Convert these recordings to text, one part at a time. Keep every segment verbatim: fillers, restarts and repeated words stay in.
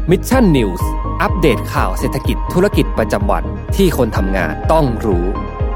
Mission News อัปเดตข่าวเศรษฐกิจธุรกิจประจำวันที่คนทำงานต้องรู้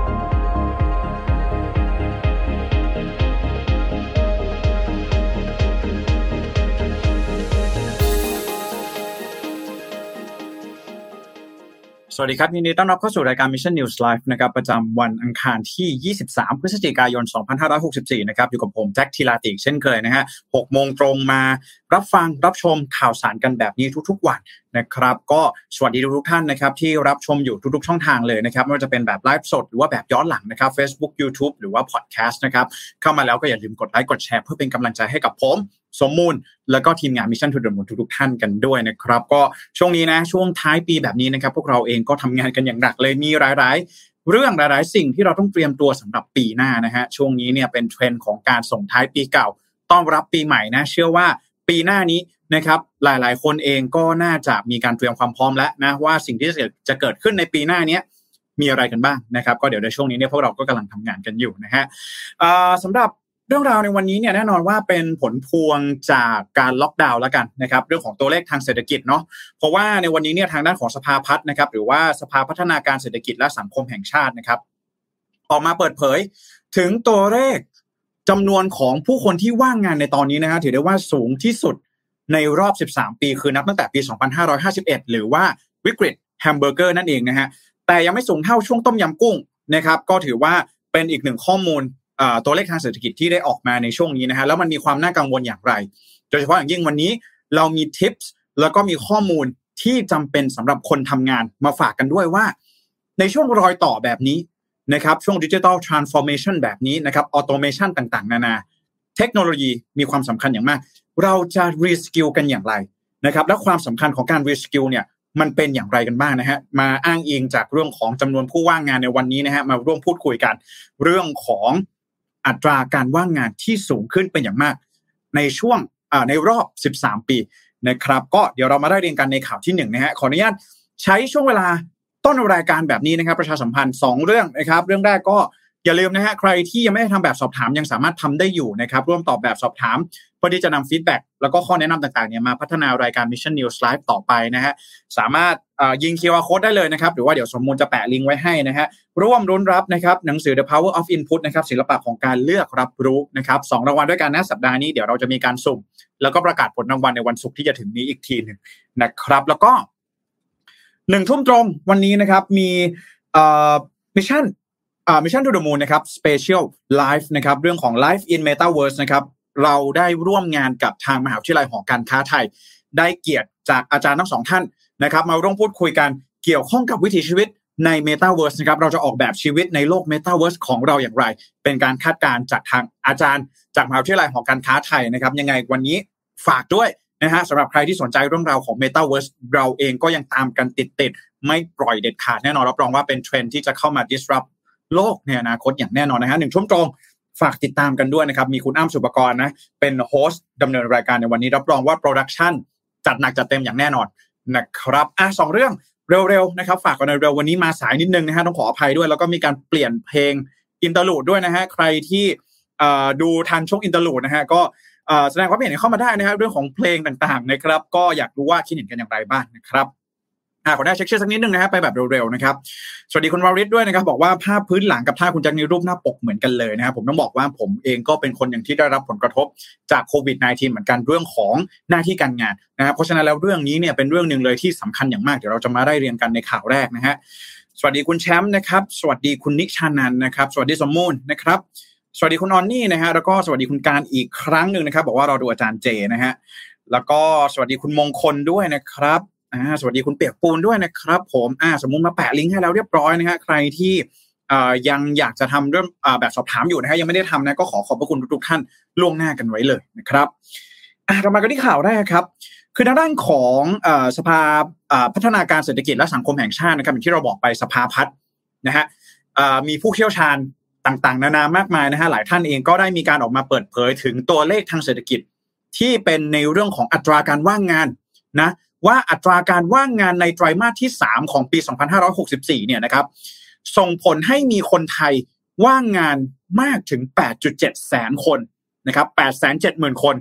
สวัสดีครับยินดีต้อนรับเข้าสู่รายการ Mission News Live นะครับประจำวันอังคารที่ยี่สิบสามพฤศจิกายนสองพันห้าร้อยหกสิบสี่นะครับอยู่กับผมแจ็คทีลาติเช่นเคยนะฮะ หกโมงตรงมารับฟังรับชมข่าวสารกันแบบนี้ทุกๆวันนะครับก็สวัสดีทุกท่านนะครับที่รับชมอยู่ทุกๆช่องทางเลยนะครับไม่ว่าจะเป็นแบบไลฟ์สดหรือว่าแบบย้อนหลังนะครับ Facebook YouTube หรือว่าพอดแคสต์นะครับเข้ามาแล้วก็อย่าลืมกดไลค์กดแชร์เพื่อเป็นกำลังใจให้กับผมสมมูลแล้วก็ทีมงาน Mission to the Moon ทุกๆท่านกันด้วยนะครับก็ช่วงนี้นะช่วงท้ายปีแบบนี้นะครับพวกเราเองก็ทำงานกันอย่างหนักเลยมีหลายๆเรื่องหลายๆสิ่งที่เราต้องเตรียมตัวสำหรับปีหน้านะฮะช่วงนี้เนี่ยเป็นเทรนด์ของการส่งท้ายปีเก่าต้อนรับปีใหม่นะเชื่อว่าปีหน้านี้นะครับหลายๆคนเองก็น่าจะมีการเตรียมความพร้อมแล้วนะว่าสิ่งที่จะเกิดขึ้นในปีหน้านี้มีอะไรกันบ้างนะครับก็เดี๋ยวในช่วงนี้เนี่ยพวกเราก็กำลังทำงานกันอยู่นะฮะสำหรับเรื่องราวในวันนี้เนี่ยแน่นอนว่าเป็นผลพวงจากการล็อกดาวน์แล้วกันนะครับเรื่องของตัวเลขทางเศรษฐกิจเนาะเพราะว่าในวันนี้เนี่ยทางด้านของสภาพัฒน์นะครับหรือว่าสภาพัฒนาการเศรษฐกิจและสังคมแห่งชาตินะครับออกมาเปิดเผยถึงตัวเลขจำนวนของผู้คนที่ว่างงานในตอนนี้นะฮะถือได้ว่าสูงที่สุดในรอบสิบสามปีคือนับตั้งแต่ปีสองพันห้าร้อยห้าสิบเอ็ดหรือว่าวิกฤตแฮมเบอร์เกอร์นั่นเองนะฮะแต่ยังไม่สูงเท่าช่วงต้มยำกุ้งนะครับก็ถือว่าเป็นอีกหนึ่งข้อมูลตัวเลขทางเศรษฐกิจที่ได้ออกมาในช่วงนี้นะฮะแล้วมันมีความน่ากังวลอย่างไรโดยเฉพาะอย่างยิ่งวันนี้เรามีทิปส์แล้วก็มีข้อมูลที่จำเป็นสำหรับคนทำงานมาฝากกันด้วยว่าในช่วงรอยต่อแบบนี้นะครับช่วง Digital Transformation แบบนี้นะครับ Automation ต่างๆนานาเทคโนโลยีมีความสำคัญอย่างมากเราจะ reskill กันอย่างไรนะครับและความสำคัญของการ reskill เนี่ยมันเป็นอย่างไรกันบ้างนะฮะมาอ้างอิงจากเรื่องของจำนวนผู้ว่างงานในวันนี้นะฮะมาร่วมพูดคุยกันเรื่องของอัตราการว่างงานที่สูงขึ้นเป็นอย่างมากในช่วงในรอบสิบสามปีนะครับก็เดี๋ยวเรามาได้เรียนกันในข่าวที่หนึ่งนะฮะขออนุญาตใช้ช่วงเวลาต้นรายการแบบนี้นะครับประชาสัมพันธ์สองเรื่องนะครับเรื่องแรกก็อย่าลืมนะฮะใครที่ยังไม่ได้ทำแบบสอบถามยังสามารถทำได้อยู่นะครับร่วมตอบแบบสอบถามเพื่อที่จะนำฟีดแบ็กแล้วก็ข้อแนะนำต่างๆเนี่ยมาพัฒนารายการ Mission News Live ต่อไปนะฮะสามารถยิง คิว อาร์ Code ได้เลยนะครับหรือว่าเดี๋ยวสมมูลจะแปะลิงก์ไว้ให้นะฮะร่วมรุ้นรับนะครับหนังสือ The Power of Input นะครับศิลปะของการเลือกรับรู้นะครับสองรางวัลด้วยกันนะสัปดาห์นี้เดี๋ยวเราจะมีการสุ่มแล้วก็ประกาศผลรางวัลในวันศุกร์ที่จะถึงนี้อีกทีนึงนะครับแล้วก็หนึ่งทุ่มตรงวันนี้นะครับมีเอ่อ Mission อ่า Mission to the Moon นะครับ Special Live นะครับเรื่องของ Life in Metaverse นะครับเราได้ร่วมงานกับทางมหาวิทยาลัยหอการค้าไทยได้เกียรติจากอาจารย์ทั้งสองท่านนะครับมาร่วมพูดคุยกันเกี่ยวข้องกับวิถีชีวิตใน Metaverse นะครับเราจะออกแบบชีวิตในโลก Metaverse ของเราอย่างไรเป็นการคาดการณ์จากทางอาจารย์จากมหาวิทยาลัยหอการค้าไทยนะครับยังไงวันนี้ฝากด้วยนะฮะสำหรับใครที่สนใจเรื่องราวของ Metaverse เราเองก็ยังตามกันติดๆไม่ปล่อยเด็ดขาดแน่นอนรับรองว่าเป็นเทรนด์ที่จะเข้ามา disrupt โลกในอนาคตอย่างแน่นอนนะฮะหนึ่งชั่วโมงตรงฝากติดตามกันด้วยนะครับมีคุณอ้ำสุปกรณ์นะเป็นโฮสต์ดำเนินรายการในวันนี้รับรองว่าโปรดักชันจัดหนักจัดเต็มอย่างแน่นอนนะครับอ่ะสองเรื่องเร็วๆนะครับฝากกันเร็ววันนี้มาสายนิดนึงนะฮะต้องขออภัยด้วยแล้วก็มีการเปลี่ยนเพลงอินเตอร์ลูดด้วยนะฮะใครที่เอ่อดูทันช่วงอินเตอร์ลูดนะฮะก็เอ่อแสดงความเห็นเข้ามาได้นะครับเรื่องของเพลงต่างๆนะครับก็อยากรู้ว่าคิดเห็นกันอย่างไรบ้างนะครับอ่าขอได้เช็คชื่อสักนิดนึงนะฮะไปแบบเร็วๆนะครับสวัสดีคุณวาริศด้วยนะครับบอกว่าภาพพื้นหลังกับท่าคุณแจ็คในรูปหน้าปกเหมือนกันเลยนะครับผมต้องบอกว่าผมเองก็เป็นคนอย่างที่ได้รับผลกระทบจากโควิด สิบเก้า เหมือนกันเรื่องของหน้าที่การงานนะครับเพราะฉะนั้นแล้วเรื่องนี้เนี่ยเป็นเรื่องนึงเลยที่สำคัญอย่างมากเดี๋ยวเราจะมาได้เรียนกันในข่าวแรกนะฮะสวัสดีคุณแชมป์นะครับสวัสดีคุณนิชานันท์นะครับสวัสดีสมมูลนะครับสวัสดีคุณออนนี่นะฮะแล้วก็สวัสดีคุณการอีกครั้งนึงนะครับบอกว่าเราดูอาจารย์เจนะฮะแล้วก็สวัสดีคุณมงคลด้วยนะครับอ่าสวัสดีคุณเปียกปูนด้วยนะครับผมอ่าสมมุติมาแปะลิงก์ให้แล้วเรียบร้อยนะฮะใครที่อ่ายังอยากจะทำเรื่องอ่าแบบสอบถามอยู่นะฮะยังไม่ได้ทำนะก็ขอขอบพระคุณทุกๆท่านล่วงหน้ากันไว้เลยนะครับอ่าเรามากันที่ข่าวแรกครับคือทางด้านของอ่าสภาอ่าพัฒนาการเศรษฐกิจและสังคมแห่งชาตินะครับอย่างที่เราบอกไปสภาพัฒน์นะฮะอ่ามีผู้เชี่ยวชาญต่างๆนานามากมายนะฮะหลายท่านเองก็ได้มีการออกมาเปิดเผยถึงตัวเลขทางเศรษฐกิจที่เป็นในเรื่องของอัตราการว่างงานนะว่าอัตราการว่างงานในไตรมาสที่สามของปีสองพันห้าร้อยหกสิบสี่เนี่ยนะครับส่งผลให้มีคนไทยว่างงานมากถึง แปดจุดเจ็ด แสนคนนะครับ แปดแสนเจ็ดหมื่น คน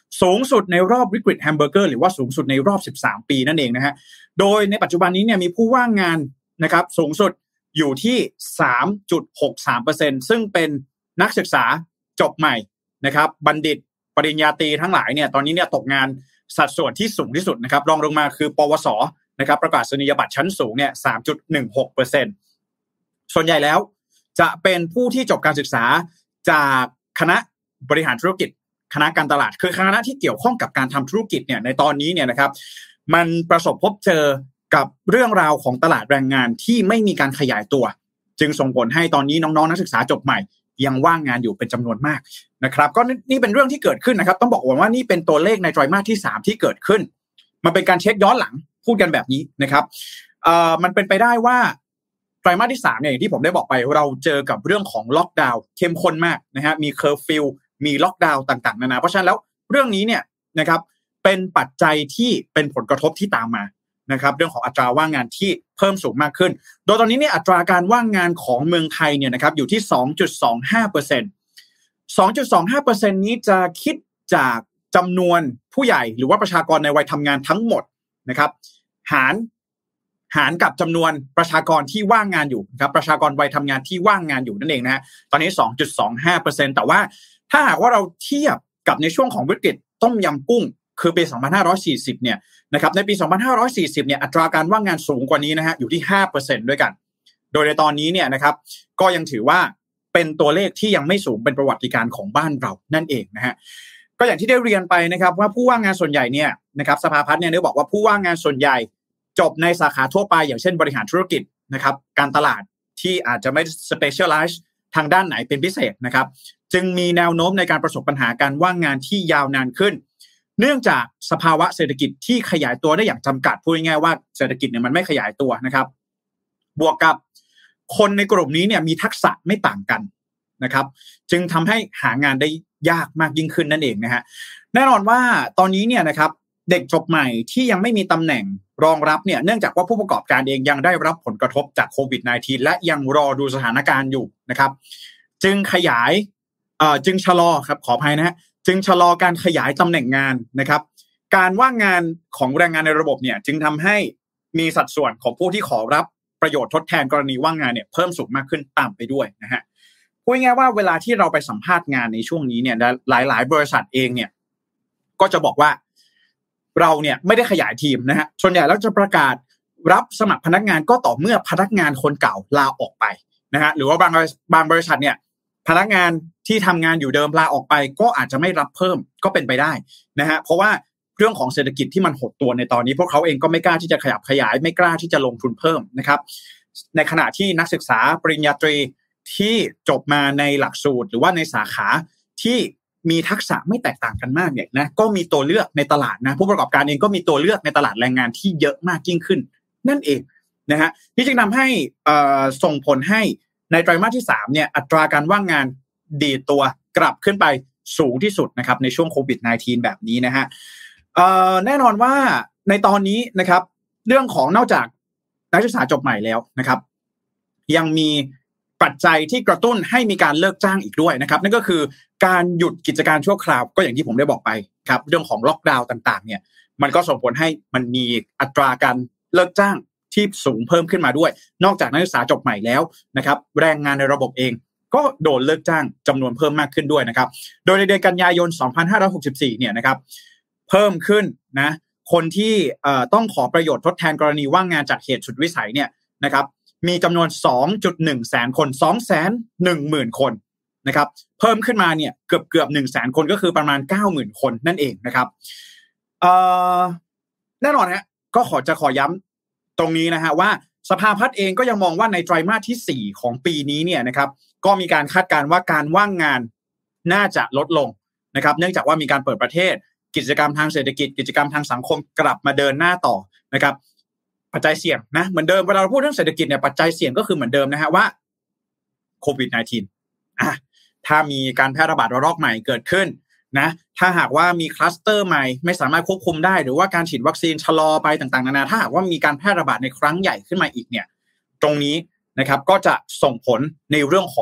สูงสุดในรอบวิกฤตแฮมเบอร์เกอร์หรือว่าสูงสุดในรอบสิบสามปีนั่นเองนะฮะโดยในปัจจุบันนี้เนี่ยมีผู้ว่างงานนะครับสูงสุดอยู่ที่ สามจุดหกสามเปอร์เซ็นต์ ซึ่งเป็นนักศึกษาจบใหม่นะครับบัณฑิตปริญญาตรีทั้งหลายเนี่ยตอนนี้เนี่ยตกงานสัดส่วนที่สูงที่สุดนะครับรองลงมาคือปวสนะครับประกาศนียบัตรชั้นสูงเนี่ย สามจุดหนึ่งหกเปอร์เซ็นต์ ส่วนใหญ่แล้วจะเป็นผู้ที่จบการศึกษาจากคณะบริหารธุรกิจคณะการตลาดคือคณะที่เกี่ยวข้องกับการทำธุรกิจเนี่ยในตอนนี้เนี่ยนะครับมันประสบพบเจอกับเรื่องราวของตลาดแรงงานที่ไม่มีการขยายตัวจึงส่งผลให้ตอนนี้น้องๆนักศึกษาจบใหม่ยังว่างงานอยู่เป็นจำนวนมากนะครับก็นี่เป็นเรื่องที่เกิดขึ้นนะครับต้องบอกว่านี่เป็นตัวเลขในไตรมาสที่สามที่เกิดขึ้นมันเป็นการเช็คย้อนหลังพูดกันแบบนี้นะครับเอ่อมันเป็นไปได้ว่าไตรมาสที่สามเนี่ยอย่างที่ผมได้บอกไปเราเจอกับเรื่องของล็อกดาวน์เข้มข้นมากนะฮะมีเคอร์ฟิวมีล็อกดาวน์ต่างๆนานาเพราะฉะนั้นแล้วเรื่องนี้เนี่ยนะครับเป็นปัจจัยที่เป็นผลกระทบที่ตามมานะครับเรื่องของอัตราว่างงานที่เพิ่มสูงมากขึ้นโดยตอนนี้เนี่ยอัตราการว่างงานของเมืองไทยเนี่ยนะครับอยู่ที่ สองจุดสองห้าเปอร์เซ็นต์ สองจุดสองห้าเปอร์เซ็นต์ นี้จะคิดจากจำนวนผู้ใหญ่หรือว่าประชากรในวัยทำงานทั้งหมดนะครับหารหารกับจำนวนประชากรที่ว่างงานอยู่นะครับประชากรวัยทำงานที่ว่างงานอยู่นั่นเองนะฮะตอนนี้ สองจุดสองห้าเปอร์เซ็นต์ แต่ว่าถ้าหากว่าเราเทียบกับในช่วงของวิกฤตต้มยำกุ้งคือปีสองพันห้าร้อยสี่สิบเนี่ยนะครับในปีสองพันห้าร้อยสี่สิบเนี่ยอัตราการว่างงานสูงกว่านี้นะฮะอยู่ที่ ห้าเปอร์เซ็นต์ ด้วยกันโดยในตอนนี้เนี่ยนะครับก็ยังถือว่าเป็นตัวเลขที่ยังไม่สูงเป็นประวัติการณ์ของบ้านเรานั่นเองนะฮะก็อย่างที่ได้เรียนไปนะครับว่าผู้ว่างงานส่วนใหญ่เนี่ยนะครับสภาพัฒน์เนี่ยได้บอกว่าผู้ว่างงานส่วนใหญ่จบในสาขาทั่วไปอย่างเช่นบริหารธุรกิจนะครับการตลาดที่อาจจะไม่ specialize ทางด้านไหนเป็นพิเศษนะครับจึงมีแนวโน้มในการประสบปัญหาการว่างงานที่ยาวนานขึ้นเนื่องจากสภาวะเศรษฐกิจที่ขยายตัวได้อย่างจำกัดพูดง่ายๆว่าเศรษฐกิจเนี่ยมันไม่ขยายตัวนะครับบวกกับคนในกลุ่มนี้เนี่ยมีทักษะไม่ต่างกันนะครับจึงทำให้หางานได้ยากมากยิ่งขึ้นนั่นเองนะฮะแน่นอนว่าตอนนี้เนี่ยนะครับเด็กจบใหม่ที่ยังไม่มีตำแหน่งรองรับเนี่ยเนื่องจากว่าผู้ประกอบการเองยังได้รับผลกระทบจากโควิด สิบเก้า และยังรอดูสถานการณ์อยู่นะครับจึงขยายเอ่อจึงชะลอครับขออภัยนะฮะจึงชะลอการขยายตำแหน่งงานนะครับการว่างงานของแรงงานในระบบเนี่ยจึงทำให้มีสัดส่วนของผู้ที่ขอรับประโยชน์ทดแทนกรณีว่างงานเนี่ยเพิ่มสูงมากขึ้นตามไปด้วยนะฮะพูดง่ายๆว่าเวลาที่เราไปสัมภาษณ์งานในช่วงนี้เนี่ยหลายๆบริษัทเองเนี่ยก็จะบอกว่าเราเนี่ยไม่ได้ขยายทีมนะฮะส่วนใหญ่แล้วจะประกาศรับสมัครพนักงานก็ต่อเมื่อพนักงานคนเก่าลาออกไปนะฮะหรือว่าบางบางบริษัทเนี่ยพนักงานที่ทำงานอยู่เดิมลาออกไปก็อาจจะไม่รับเพิ่มก็เป็นไปได้นะฮะเพราะว่าเรื่องของเศรษฐกิจที่มันหดตัวในตอนนี้พวกเขาเองก็ไม่กล้าที่จะขยับขยายไม่กล้าที่จะลงทุนเพิ่มนะครับในขณะที่นักศึกษาปริญญาตรีที่จบมาในหลักสูตรหรือว่าในสาขาที่มีทักษะไม่แตกต่างกันมากเนี่ยนะก็มีตัวเลือกในตลาดนะผู้ประกอบการเองก็มีตัวเลือกในตลาดแรงงานที่เยอะมากยิ่งขึ้นนั่นเองนะฮะนี่จึงทำให้ส่งผลให้ในไตรมาสที่สามเนี่ยอัตราการว่างงานดีดตัวกลับขึ้นไปสูงที่สุดนะครับในช่วงโควิด สิบเก้า แบบนี้นะฮะแน่นอนว่าในตอนนี้นะครับเรื่องของนอกจากนักศึกษาจบใหม่แล้วนะครับยังมีปัจจัยที่กระตุ้นให้มีการเลิกจ้างอีกด้วยนะครับนั่นก็คือการหยุดกิจการชั่วคราวก็อย่างที่ผมได้บอกไปครับเรื่องของล็อกดาวน์ต่างๆเนี่ยมันก็ส่งผลให้มันมีอัตราการเลิกจ้างที่สูงเพิ่มขึ้นมาด้วยนอกจากนักศึกษาจบใหม่แล้วนะครับแรงงานในระบบเองก็โดนเลิกจ้างจำนวนเพิ่มมากขึ้นด้วยนะครับโดยในเดือนกันยายนสองพันห้าร้อยหกสิบสี่เนี่ยนะครับเพิ่มขึ้นนะคนที่เอ่อต้องขอประโยชน์ทดแทนกรณีว่างงานจากเหตุสุดวิสัยเนี่ยนะครับมีจำนวน สองจุดหนึ่ง แสนคน สองแสนหนึ่งหมื่น คนนะครับเพิ่มขึ้นมาเนี่ยเกือบๆ หนึ่งแสน คนก็คือประมาณ เก้าหมื่น คนนั่นเองนะครับเอ่อแน่นอนฮะก็ขอจะขอย้ำตรงนี้นะฮะว่าสภาพัฒน์เองก็ยังมองว่าในไตรมาสที่สี่ของปีนี้เนี่ยนะครับก็มีการคาดการณ์ว่าการว่างงานน่าจะลดลงนะครับเนื่องจากว่ามีการเปิดประเทศกิจกรรมทางเศรษฐกิจกิจกรรมทางสังคมกลับมาเดินหน้าต่อนะครับปัจจัยเสี่ยงนะเหมือนเดิมเวลาเราพูดเรื่องเศรษฐกิจเนี่ยปัจจัยเสี่ยงก็คือเหมือนเดิมนะฮะว่าโควิด สิบเก้า อ่ะถ้ามีการแพร่ระบาดระลอกใหม่เกิดขึ้นนะถ้าหากว่ามีคลัสเตอร์ใหม่ไม่สามารถควบคุมได้หรือว่าการฉีดวัคซีนชะลอไปต่างๆนานาถ้าหากว่ามีการแพร่ระบาดในครั้งใหญ่ขึ้นมาอีกเนี่ยตรงนี้นะครับก็จะส่งผลในเรื่องของ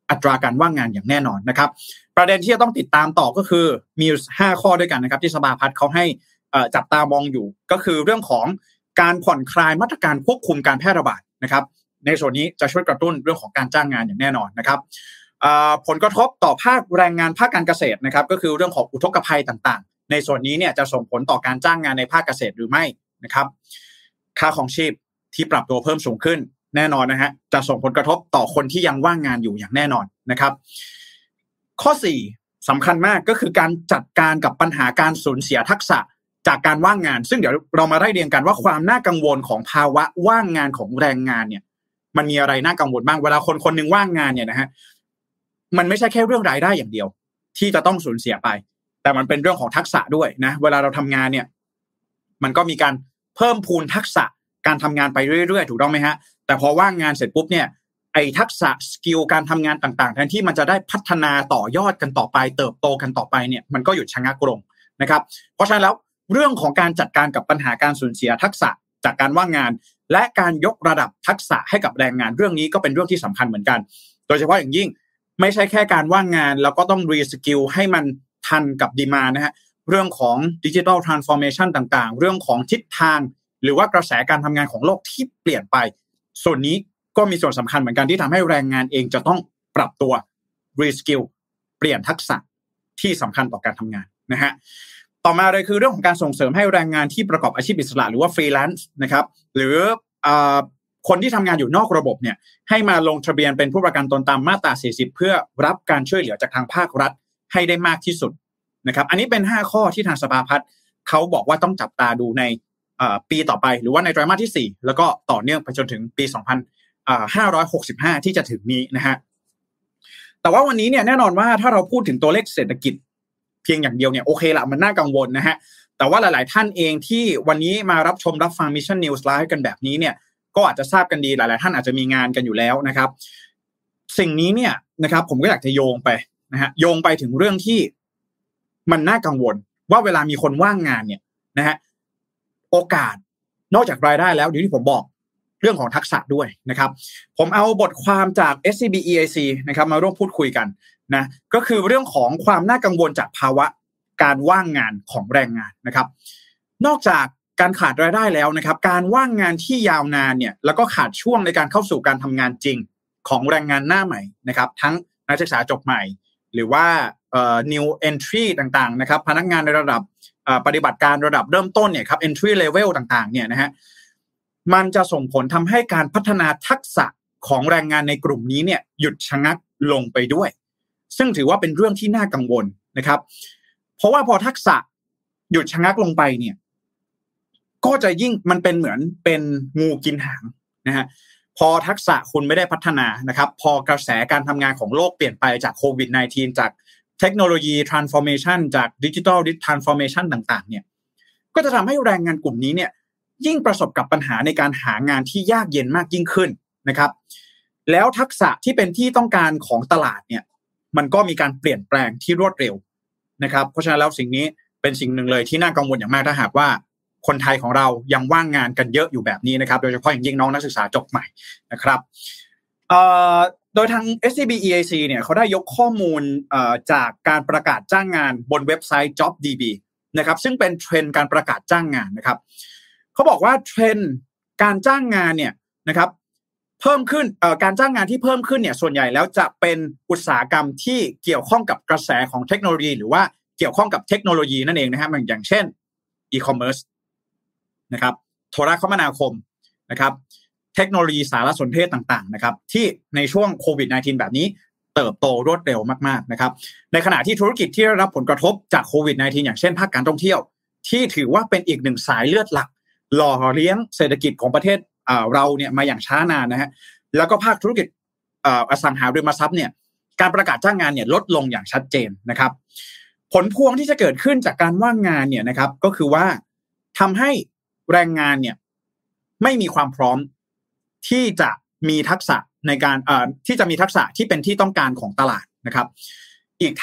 อัตราการว่างงานอย่างแน่นอนนะครับประเด็นที่จะต้องติดตามต่อก็คือมีห้าข้อด้วยกันนะครับที่สภาพัฒน์เขาให้จับตามองอยู่ก็คือเรื่องของการผ่อนคลายมาตรการควบคุมการแพร่ระบาดนะครับในส่วนนี้จะช่วยกระตุ้นเรื่องของการจ้างงานอย่างแน่นอนนะครับผลกระทบต่อภาคแรงงานภาคการเกษตรนะครับก็คือเรื่องของอุทกภัยต่างๆในส่วนนี้เนี่ยจะส่งผลต่อการจ้างงานในภาคเกษตรหรือไม่นะครับค่าของชีพที่ปรับตัวเพิ่มสูงขึ้นแน่นอนนะฮะจะส่งผลกระทบต่อคนที่ยังว่างงานอยู่อย่างแน่นอนนะครับข้อสี่สำคัญมากก็คือการจัดการกับปัญหาการสูญเสียทักษะจากการว่างงานซึ่งเดี๋ยวเรามาไล่เรียงกันว่าความน่ากังวลของภาวะว่างงานของแรงงานเนี่ยมันมีอะไรน่ากังวลบ้างเวลาคนคนนึงว่างงานเนี่ยนะฮะมันไม่ใช่แค่เรื่องรายได้อย่างเดียวที่จะต้องสูญเสียไปแต่มันเป็นเรื่องของทักษะด้วยนะเวลาเราทำงานเนี่ยมันก็มีการเพิ่มพูนทักษะการทำงานไปเรื่อยๆถูกต้องไหมฮะแต่พอว่างงานเสร็จปุ๊บเนี่ยไอ้ทักษะสกิลการทำงานต่างๆแทนที่มันจะได้พัฒนาต่อยอดกันต่อไปเติบโตกันต่อไปเนี่ยมันก็หยุดชะงักลงนะครับเพราะฉะนั้นแล้วเรื่องของการจัดการกับปัญหาการสูญเสียทักษะจากการว่างงานและการยกระดับทักษะให้กับแรงงานเรื่องนี้ก็เป็นเรื่องที่สำคัญเหมือนกันโดยเฉพาะอย่างยิ่งไม่ใช่แค่การว่างงานแล้วก็ต้องรีสกิลให้มันทันกับดีมานด์นะฮะเรื่องของดิจิทัลทรานส์ฟอร์เมชันต่างๆเรื่องของทิศทางหรือว่ากระแสการทำงานของโลกที่เปลี่ยนไปส่วนนี้ก็มีส่วนสำคัญเหมือนกันที่ทำให้แรงงานเองจะต้องปรับตัวรีสกิลเปลี่ยนทักษะที่สำคัญต่อการทำงานนะฮะต่อมาเลยคือเรื่องของการส่งเสริมให้แรงงานที่ประกอบอาชีพอิสระหรือว่าฟรีแลนซ์นะครับหรือคนที่ทำงานอยู่นอกระบบเนี่ยให้มาลงทะเบียนเป็นผู้ประกันตนตามมาตราสี่สิบเพื่อรับการช่วยเหลือจากทางภาครัฐให้ได้มากที่สุดนะครับอันนี้เป็นห้าข้อที่ทางสภาพัฒน์เขาบอกว่าต้องจับตาดูในปีต่อไปหรือว่าในไตรมาสที่สี่แล้วก็ต่อเนื่องไปจนถึงปีสองพันห้าร้อยหกสิบห้าที่จะถึงนี้นะฮะแต่ว่าวันนี้เนี่ยแน่นอนว่าถ้าเราพูดถึงตัวเลขเศรษฐกิจเพียงอย่างเดียวเนี่ยโอเคละมันน่ากังวลนะฮะแต่ว่าหลายๆท่านเองที่วันนี้มารับชมรับฟัง Mission News Live กันแบบนี้เนี่ยก็อาจจะทราบกันดีหลายๆท่านอาจจะมีงานกันอยู่แล้วนะครับสิ่งนี้เนี่ยนะครับผมก็อยากจะโยงไปนะฮะโยงไปถึงเรื่องที่มันน่ากังวลว่าเวลามีคนว่างงานเนี่ยนะฮะโอกาสนอกจากรายได้แล้วอย่างที่ผมบอกเรื่องของทักษะด้วยนะครับผมเอาบทความจาก เอส ซี บี อี ไอ ซี นะครับมาร่วมพูดคุยกันนะก็คือเรื่องของความน่ากังวลจากภาวะการว่างงานของแรงงานนะครับนอกจากการขาดรายได้แล้วนะครับการว่างงานที่ยาวนานเนี่ยแล้วก็ขาดช่วงในการเข้าสู่การทำงานจริงของแรงงานหน้าใหม่นะครับทั้งนักศึกษาจบใหม่หรือว่าเอ่อ new entry ต่างๆนะครับพนักงานในระดับเอ่อปฏิบัติการระดับเริ่มต้นเนี่ยครับ entry level ต่างๆเนี่ยนะฮะมันจะส่งผลทำให้การพัฒนาทักษะของแรงงานในกลุ่มนี้เนี่ยหยุดชะงักลงไปด้วยซึ่งถือว่าเป็นเรื่องที่น่ากังวลนะครับเพราะว่าพอทักษะหยุดชะงักลงไปเนี่ยก็จะยิ่งมันเป็นเหมือนเป็นงูกินหางนะฮะพอทักษะคุณไม่ได้พัฒนานะครับพอกระแสการทำงานของโลกเปลี่ยนไปจากโควิด สิบเก้า จากเทคโนโลยี transformation จากดิจิทัล transformation ต่างๆเนี่ยก็จะทำให้แรงงานกลุ่มนี้เนี่ยยิ่งประสบกับปัญหาในการหางานที่ยากเย็นมากยิ่งขึ้นนะครับแล้วทักษะที่เป็นที่ต้องการของตลาดเนี่ยมันก็มีการเปลี่ยนแปลงที่รวดเร็วนะครับเพราะฉะนั้นแล้วสิ่งนี้เป็นสิ่งหนึ่งเลยที่น่ากังวลอย่างมากถ้าหากว่าคนไทยของเรายังว่างงานกันเยอะอยู่แบบนี้นะครับโดยเฉพาะอย่างยิ่งน้องนักศึกษาจบใหม่นะครับเอ่อโดยทาง เอส ซี บี อี ไอ ซี เนี่ยเขาได้ยกข้อมูลเอ่อจากการประกาศจ้างงานบนเว็บไซต์ JobDB นะครับซึ่งเป็นเทรนด์การประกาศจ้างงานนะครับเขาบอกว่าเทรนด์การจ้างงานเนี่ยนะครับเพิ่มขึ้นเอ่อการจ้างงานที่เพิ่มขึ้นเนี่ยส่วนใหญ่แล้วจะเป็นอุตสาหกรรมที่เกี่ยวข้องกับกระแสของเทคโนโลยีหรือว่าเกี่ยวข้องกับเทคโนโลยีนั่นเองนะฮะอย่างเช่น e-commerce นะครับโทรคมนาคมนะครับเทคโนโลยีสารสนเทศต่างๆนะครับที่ในช่วงโควิด สิบเก้า แบบนี้เติบโตรวดเร็วมากๆนะครับในขณะที่ธุรกิจที่ได้รับผลกระทบจากโควิด สิบเก้า อย่างเช่นภาคการท่องเที่ยวที่ถือว่าเป็นอีกหนึ่งสายเลือดหลักหล่อเลี้ยงเศรษฐกิจของประเทศเราเนี่ยมาอย่างช้านานนะฮะแล้วก็ภาคธุรกิจอสังหาริมทรัพย์เนี่ยการประกาศจ้างงานเนี่ยลดลงอย่างชัดเจนนะครับผลพวงที่จะเกิดขึ้นจากการว่างงานเนี่ยนะครับก็คือว่าทำให้แรงงานเนี่ยไม่มีความพร้อมที่จะมีทักษะในการเอ่อที่จะมีทักษะที่เป็นที่ต้องการของตลาดนะครับอีกทั้ง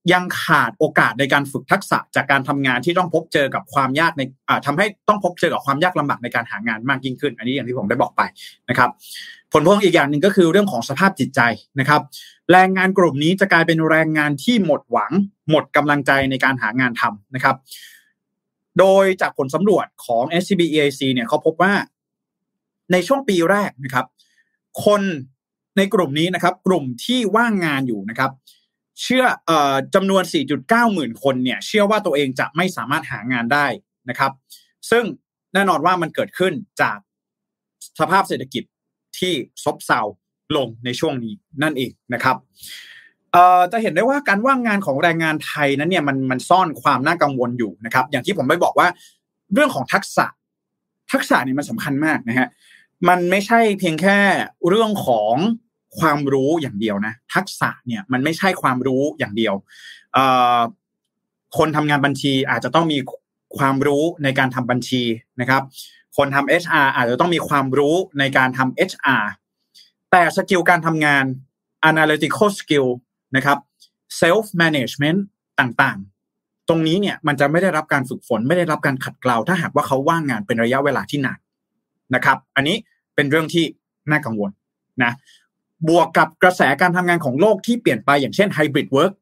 ยังขาดโอกาสในการฝึกทักษะจากการทำงานที่ต้องพบเจอกับความยากในอ่าทำให้ต้องพบเจอกับความยากลำบากในการหางานมากยิ่งขึ้นอันนี้อย่างที่ผมได้บอกไปนะครับผลพวงอีกอย่างหนึ่งก็คือเรื่องของสภาพจิตใจนะครับแรงงานกลุ่มนี้จะกลายเป็นแรงงานที่หมดหวังหมดกำลังใจในการหางานทำนะครับโดยจากผลสำรวจของ เอส ซี บี อี ไอ ซี เนี่ยเขาพบว่าในช่วงปีแรกนะครับคนในกลุ่มนี้นะครับกลุ่มที่ว่างงานอยู่นะครับเชื่อเอ่อจำนวน สี่จุดเก้า หมื่นคนเนี่ยเชื่อว่าตัวเองจะไม่สามารถหางานได้นะครับซึ่งแน่นอนว่ามันเกิดขึ้นจากสภาพเศรษฐกิจที่ซบเซาลงในช่วงนี้นั่นเองนะครับเอ่อจะเห็นได้ว่าการว่างงานของแรงงานไทยนั้นเนี่ยมันมันซ่อนความน่ากังวลอยู่นะครับอย่างที่ผมได้บอกว่าเรื่องของทักษะทักษะนี่มันสำคัญมากนะฮะมันไม่ใช่เพียงแค่เรื่องของความรู้อย่างเดียวนะทักษะเนี่ยมันไม่ใช่ความรู้อย่างเดียวเอ่อคนทำงานบัญชีอาจจะต้องมีความรู้ในการทำบัญชีนะครับคนทำ เอช อาร์ อาจจะต้องมีความรู้ในการทำ เอช อาร์ แต่สกิลการทำงาน analytical skill นะครับ self management ต่างๆตรงนี้เนี่ยมันจะไม่ได้รับการฝึกฝนไม่ได้รับการขัดเกลาถ้าหากว่าเขาว่างงานเป็นระยะเวลาที่นานนะครับอันนี้เป็นเรื่องที่น่ากังวลนะบวกกับกระแสการทำงานของโลกที่เปลี่ยนไปอย่างเช่น hybrid work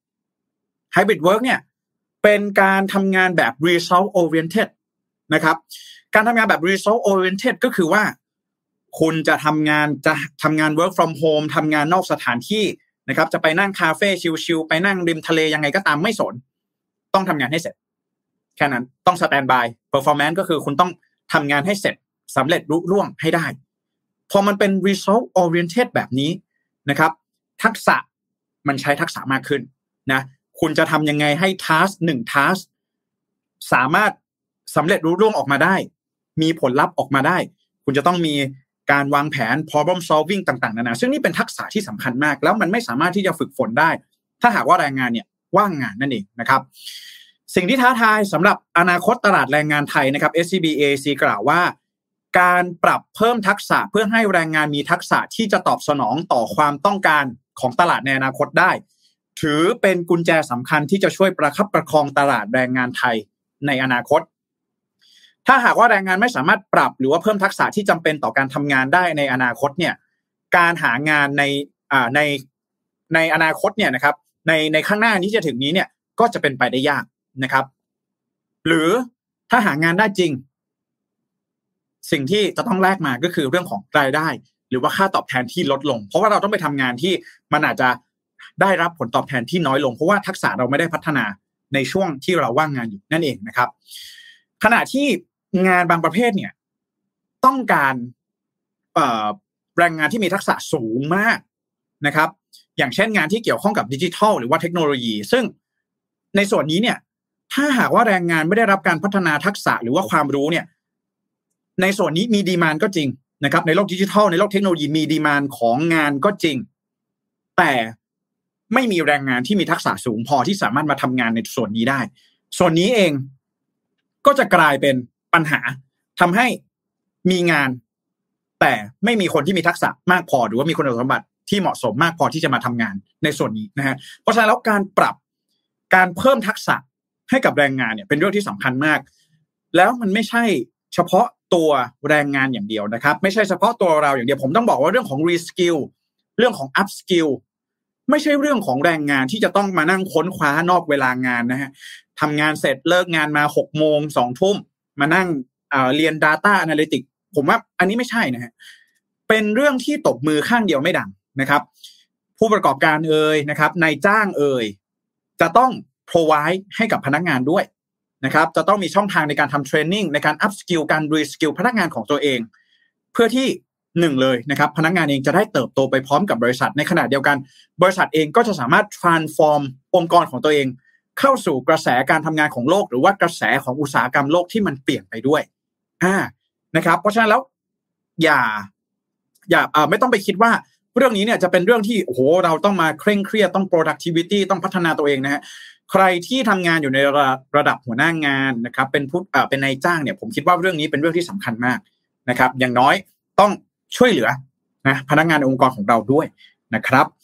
hybrid work เนี่ยเป็นการทำงานแบบ result oriented นะครับการทำงานแบบ result oriented ก็คือว่าคุณจะทำงานจะทำงาน work from home ทำงานนอกสถานที่นะครับจะไปนั่งคาเฟ่ชิลๆไปนั่งริมทะเลยังไงก็ตามไม่สนต้องทำงานให้เสร็จแค่นั้นต้อง stand by performance ก็คือคุณต้องทำงานให้เสร็จสำเร็จรุ่งร่วงให้ได้พอมันเป็น result oriented แบบนี้นะครับทักษะมันใช้ทักษะมากขึ้นนะคุณจะทำยังไงให้ task หนึ่ง task สามารถสำเร็จรุ่งร่วงออกมาได้มีผลลัพธ์ออกมาได้คุณจะต้องมีการวางแผน problem solving ต่างๆนานาซึ่งนี่เป็นทักษะที่สำคัญมากแล้วมันไม่สามารถที่จะฝึกฝนได้ถ้าหากว่าแรงงานเนี่ยว่างงานนั่นเองนะครับสิ่งที่ท้าทายสำหรับอนาคตตลาดแรงงานไทยนะครับ เอส ซี บี เอ ซี กล่าวว่าการปรับเพิ่มทักษะเพื่อให้แรงงานมีทักษะที่จะตอบสนองต่อความต้องการของตลาดในอนาคตได้ถือเป็นกุญแจสำคัญที่จะช่วยประคับประคองตลาดแรงงานไทยในอนาคตถ้าหากว่าแรงงานไม่สามารถปรับหรือว่าเพิ่มทักษะที่จำเป็นต่อการทำงานได้ในอนาคตเนี่ยการหางานในอ่าในในอนาคตเนี่ยนะครับในในข้างหน้านี้จะถึงนี้เนี่ยก็จะเป็นไปได้ยากนะครับหรือถ้าหางานได้จริงสิ่งที่จะต้องแลกมาก็คือเรื่องของรายได้หรือว่าค่าตอบแทนที่ลดลงเพราะว่าเราต้องไปทำงานที่มันอาจจะได้รับผลตอบแทนที่น้อยลงเพราะว่าทักษะเราไม่ได้พัฒนาในช่วงที่เราว่างงานอยู่นั่นเองนะครับขณะที่งานบางประเภทเนี่ยต้องการเอ่อแรงงานที่มีทักษะสูงมากนะครับอย่างเช่นงานที่เกี่ยวข้องกับดิจิทัลหรือว่าเทคโนโลยีซึ่งในส่วนนี้เนี่ยถ้าหากว่าแรงงานไม่ได้รับการพัฒนาทักษะหรือว่าความรู้เนี่ยในส่วนนี้มีดีมานด์ก็จริงนะครับในโลกดิจิทัลในโลกเทคโนโลยีมีดีมานด์ของงานก็จริงแต่ไม่มีแรงงานที่มีทักษะสูงพอที่สามารถมาทำงานในส่วนนี้ได้ส่วนนี้เองก็จะกลายเป็นปัญหาทำให้มีงานแต่ไม่มีคนที่มีทักษะมากพอหรือว่ามีคุณสมบัติที่เหมาะสมมากพอที่จะมาทำงานในส่วนนี้นะฮะเพราะฉะนั้นแล้วการปรับการเพิ่มทักษะให้กับแรงงานเนี่ยเป็นเรื่องที่สำคัญมากแล้วมันไม่ใช่เฉพาะตัวแรงงานอย่างเดียวนะครับไม่ใช่เฉพาะตัวเราอย่างเดียวผมต้องบอกว่าเรื่องของ reskill เรื่องของ upskill ไม่ใช่เรื่องของแรงงานที่จะต้องมานั่งค้นคว้านอกเวลางานนะฮะทำงานเสร็จเลิกงานมาหกโมงสองทุ่มมานั่งเอ่อเรียน data analytics ผมว่าอันนี้ไม่ใช่นะฮะเป็นเรื่องที่ตบมือข้างเดียวไม่ดังนะครับผู้ประกอบการเอ่ยนะครับนายจ้างเอ่ยจะต้อง provide ให้กับพนักงานด้วยนะครับจะต้องมีช่องทางในการทำเทรนนิ่งในการ up skill การ re skill พนักงานของตัวเองเพื่อที่หนึ่งเลยนะครับพนักงานเองจะได้เติบโตไปพร้อมกับบริษัทในขณะเดียวกันบริษัทเองก็จะสามารถ transform องค์กรของตัวเองเข้าสู่กระแสการทำงานของโลกหรือว่ากระแสของอุตสาหกรรมโลกที่มันเปลี่ยนไปด้วยอ่านะครับเพราะฉะนั้นแล้วอย่าอย่าอ่าไม่ต้องไปคิดว่าเรื่องนี้เนี่ยจะเป็นเรื่องที่โอ้โหเราต้องมาเคร่งเครียดต้อง productivity ต้องพัฒนาตัวเองนะฮะใครที่ทำงานอยู่ในระดับระดับหัวหน้างานนะครับเป็นผู้อ่าเป็นนายจ้างเนี่ยผมคิดว่าเรื่องนี้เป็นเรื่องที่สำคัญมากนะครับอย่างน้อยต้องช่วยเหลือนะพนักงานในองค์กรของเราด้วยนะครับ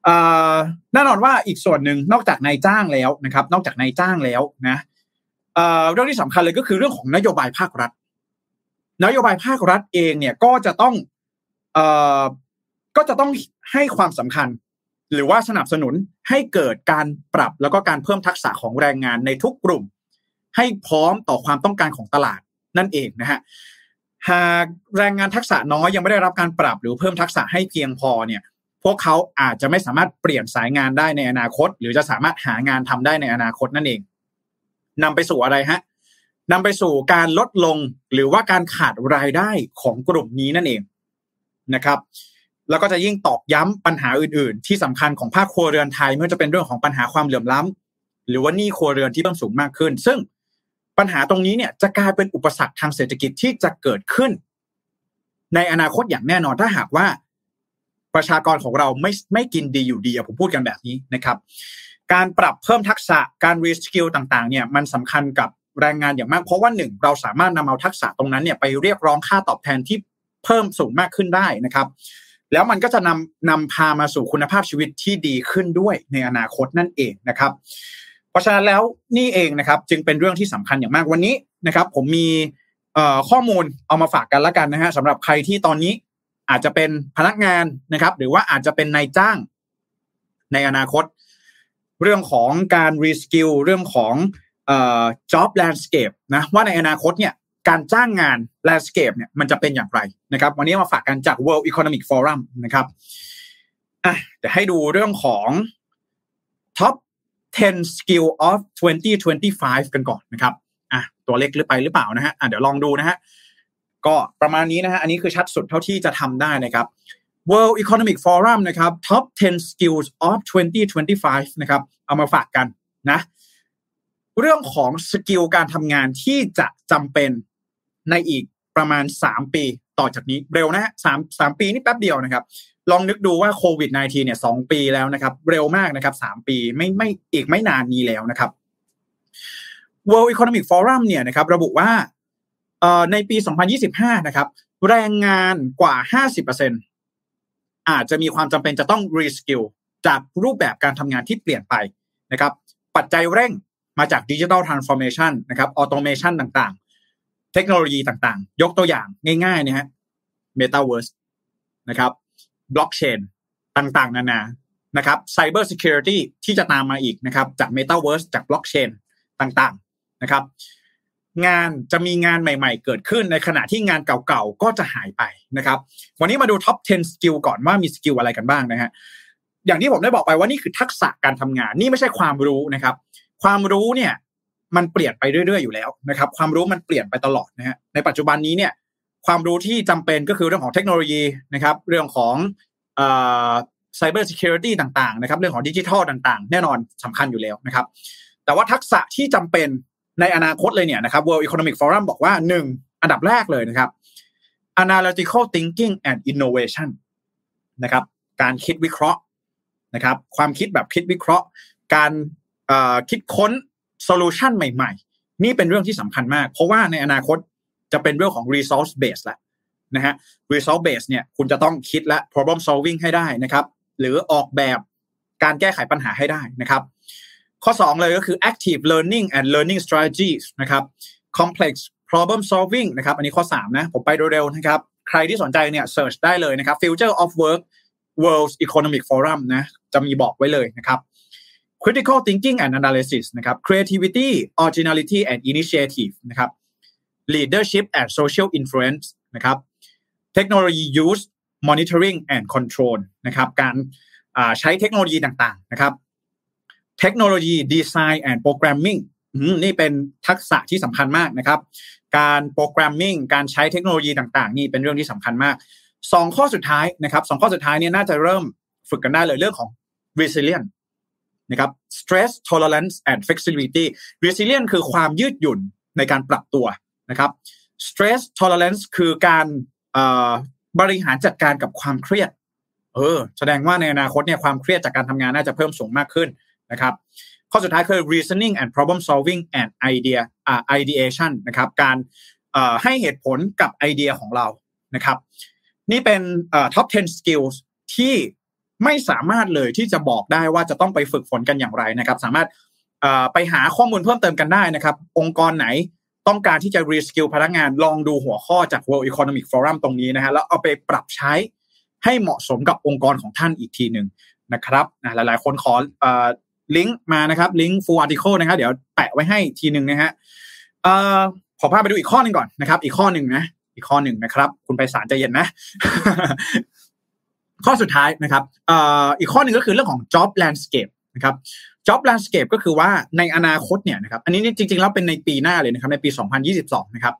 แน่นอนว่าอีกส่วนหนึ่งนอกจากนายจ้างแล้วนะครับนอกจากนายจ้างแล้วนะเรื่องที่สำคัญเลยก็คือเรื่องของนโยบายภาครัฐนโยบายภาครัฐเองเนี่ยก็จะต้องเอ่อก็จะต้องให้ความสำคัญหรือว่าสนับสนุนให้เกิดการปรับแล้วก็การเพิ่มทักษะของแรงงานในทุกกลุ่มให้พร้อมต่อความต้องการของตลาดนั่นเองนะฮะหากแรงงานทักษะน้อยยังไม่ได้รับการปรับหรือเพิ่มทักษะให้เพียงพอเนี่ยพวกเขาอาจจะไม่สามารถเปลี่ยนสายงานได้ในอนาคตหรือจะสามารถหางานทำได้ในอนาคตนั่นเองนำไปสู่อะไรฮะนำไปสู่การลดลงหรือว่าการขาดรายได้ของกลุ่มนี้นั่นเองนะครับแล้วก็จะยิ่งตอกย้ำปัญหาอื่นๆที่สำคัญของภาคครัวเรือนไทยไม่ว่าจะเป็นเรื่องของปัญหาความเหลื่อมล้ำหรือว่าหนี้ครัวเรือนที่เพิ่มสูงมากขึ้นซึ่งปัญหาตรงนี้เนี่ยจะกลายเป็นอุปสรรคทางเศรษฐกิจที่จะเกิดขึ้นในอนาคตอย่างแน่นอนถ้าหากว่าประชากรของเราไม่ไม่กินดีอยู่ดีผมพูดกันแบบนี้นะครับการปรับเพิ่มทักษะการรีสกิลต่างๆเนี่ยมันสำคัญกับแรงงานอย่างมากเพราะว่าหนึ่งเราสามารถนำเอาทักษะตรงนั้นเนี่ยไปเรียกร้องค่าตอบแทนที่เพิ่มสูงมากขึ้นได้นะครับแล้วมันก็จะนำนำพามาสู่คุณภาพชีวิตที่ดีขึ้นด้วยในอนาคตนั่นเองนะครับเพราะฉะนั้นแล้วนี่เองนะครับจึงเป็นเรื่องที่สำคัญอย่างมากวันนี้นะครับผมมีเอ่อข้อมูลเอามาฝากกันละกันนะฮะสำหรับใครที่ตอนนี้อาจจะเป็นพนักงานนะครับหรือว่าอาจจะเป็นนายจ้างในอนาคตเรื่องของการรีสกิลเรื่องของเอ่อ job landscape นะว่าในอนาคตเนี่ยการจ้างงาน landscape เนี่ยมันจะเป็นอย่างไรนะครับวันนี้มาฝากกันจาก World Economic Forum นะครับอ่ะเดี๋ยวให้ดูเรื่องของ Top สิบ Skill of ยี่สิบยี่สิบห้ากันก่อนนะครับอ่ะตัวเล็กหรือไปหรือเปล่านะฮะอ่ะเดี๋ยวลองดูนะฮะก็ประมาณนี้นะฮะอันนี้คือชัดสุดเท่าที่จะทำได้นะครับ World Economic Forum นะครับ Top สิบ Skills of ยี่สิบยี่สิบห้านะครับเอามาฝากกันนะเรื่องของสกิลการทำงานที่จะจำเป็นในอีกประมาณสามปีต่อจากนี้เร็วนะฮะ3 3ปีนี่แป๊บเดียวนะครับลองนึกดูว่าโควิด สิบเก้า เนี่ยสองปีแล้วนะครับเร็วมากนะครับสามปีไม่ไม่อีกไม่นานนี้แล้วนะครับ World Economic Forum เนี่ยนะครับระบุว่าเอ่อในปีสองพันยี่สิบห้านะครับแรงงานกว่า ห้าสิบเปอร์เซ็นต์ อาจจะมีความจำเป็นจะต้องรีสกิลจากรูปแบบการทำงานที่เปลี่ยนไปนะครับปัจจัยเร่งมาจาก Digital Transformation นะครับ Automation ต่างๆเทคโนโลยีต่างๆยกตัวอย่างง่ายๆนะฮะ Metaverse นะครับ Blockchain ต่างๆนานานะครับ Cyber Security ที่จะตามมาอีกนะครับจาก Metaverse จาก Blockchain ต่างๆนะครับงานจะมีงานใหม่ๆเกิดขึ้นในขณะที่งานเก่าๆก็จะหายไปนะครับวันนี้มาดู Top สิบ Skill ก่อนว่ามีสกิลอะไรกันบ้างนะฮะอย่างที่ผมได้บอกไปว่านี่คือทักษะการทำงานนี่ไม่ใช่ความรู้นะครับความรู้เนี่ยมันเปลี่ยนไปเรื่อยๆอยู่แล้วนะครับความรู้มันเปลี่ยนไปตลอดนะฮะในปัจจุบันนี้เนี่ยความรู้ที่จำเป็นก็คือเรื่องของเทคโนโลยีนะครับเรื่องของเอ่อ Cyber Security ต่างๆนะครับเรื่องของดิจิทัลต่างๆแน่นอนสำคัญอยู่แล้วนะครับแต่ว่าทักษะที่จำเป็นในอนาคตเลยเนี่ยนะครับ World Economic Forum บอกว่าหนึ่งอันดับแรกเลยนะครับ Analytical Thinking and Innovation นะครับการคิดวิเคราะห์นะครับความคิดแบบคิดวิเคราะห์การเอ่อคิดค้นโซลูชันใหม่ๆนี่เป็นเรื่องที่สำคัญมากเพราะว่าในอนาคตจะเป็นเรื่องของ resource base แล้วนะฮะ resource base เนี่ยคุณจะต้องคิดและ problem solving ให้ได้นะครับหรือออกแบบการแก้ไขปัญหาให้ได้นะครับข้อสองเลยก็คือ active learning and learning strategies นะครับ complex problem solving นะครับอันนี้ข้อสามนะผมไปเร็วๆนะครับใครที่สนใจเนี่ย search ได้เลยนะครับ future of work World Economic Forum นะจะมีบอกไว้เลยนะครับ critical thinking and analysis นะครับ creativity originality and initiative นะครับ leadership and social influence นะครับ technology use monitoring and control นะครับการใช้เทคโนโลยีต่างๆนะครับเทคโนโลยี design and programming นี่เป็นทักษะที่สำคัญมากนะครับการโปรแกรมมิ่งการใช้เทคโนโลยีต่างๆนี่เป็นเรื่องที่สำคัญมากสองข้อสุดท้ายนะครับสองข้อสุดท้ายเนี่ยน่าจะเริ่มฝึกกันได้เลยเรื่องของ resilience นะครับ stress tolerance and flexibility resilience คือความยืดหยุ่นในการปรับตัวนะครับ stress tolerance คือการบริหารจัดการกับความเครียดเออแสดงว่าในอนาคตเนี่ยความเครียดจากการทำงานน่าจะเพิ่มสูงมากขึ้นนะครับข้อสุดท้ายคือ reasoning and problem solving and idea uh, ideation นะครับการuh, ให้เหตุผลกับไอเดียของเรานะครับนี่เป็น uh, top สิบ skills ที่ไม่สามารถเลยที่จะบอกได้ว่าจะต้องไปฝึกฝนกันอย่างไรนะครับสามารถไปหาข้อมูลเพิ่มเติมกันได้นะครับองค์กรไหนต้องการที่จะ reskill พนักงานลองดูหัวข้อจาก World Economic Forum ตรงนี้นะฮะแล้วเอาไปปรับใช้ให้เหมาะสมกับองค์กรของท่านอีกทีนึงนะครับหลายๆคนขอเอ่อลิงก์มานะครับลิงก์ full article นะครับเดี๋ยวแปะไว้ให้ทีนึงนะฮะเอ่อขอพาไปดูอีกข้อนึงก่อนนะครับอีกข้อนึงนะอีกข้อนึงนะครับคุณไพศาลใจเย็นนะ ข้อสุดท้ายนะครับเอ่ออีกข้อนึงก็คือเรื่องของ job landscape นะครับ job landscape ก็คือว่าในอนาคตเนี่ยนะครับอันนี้จริงๆแล้วเป็นในปีหน้าเลยนะครับในปีสองพันยี่สิบสองนะครับ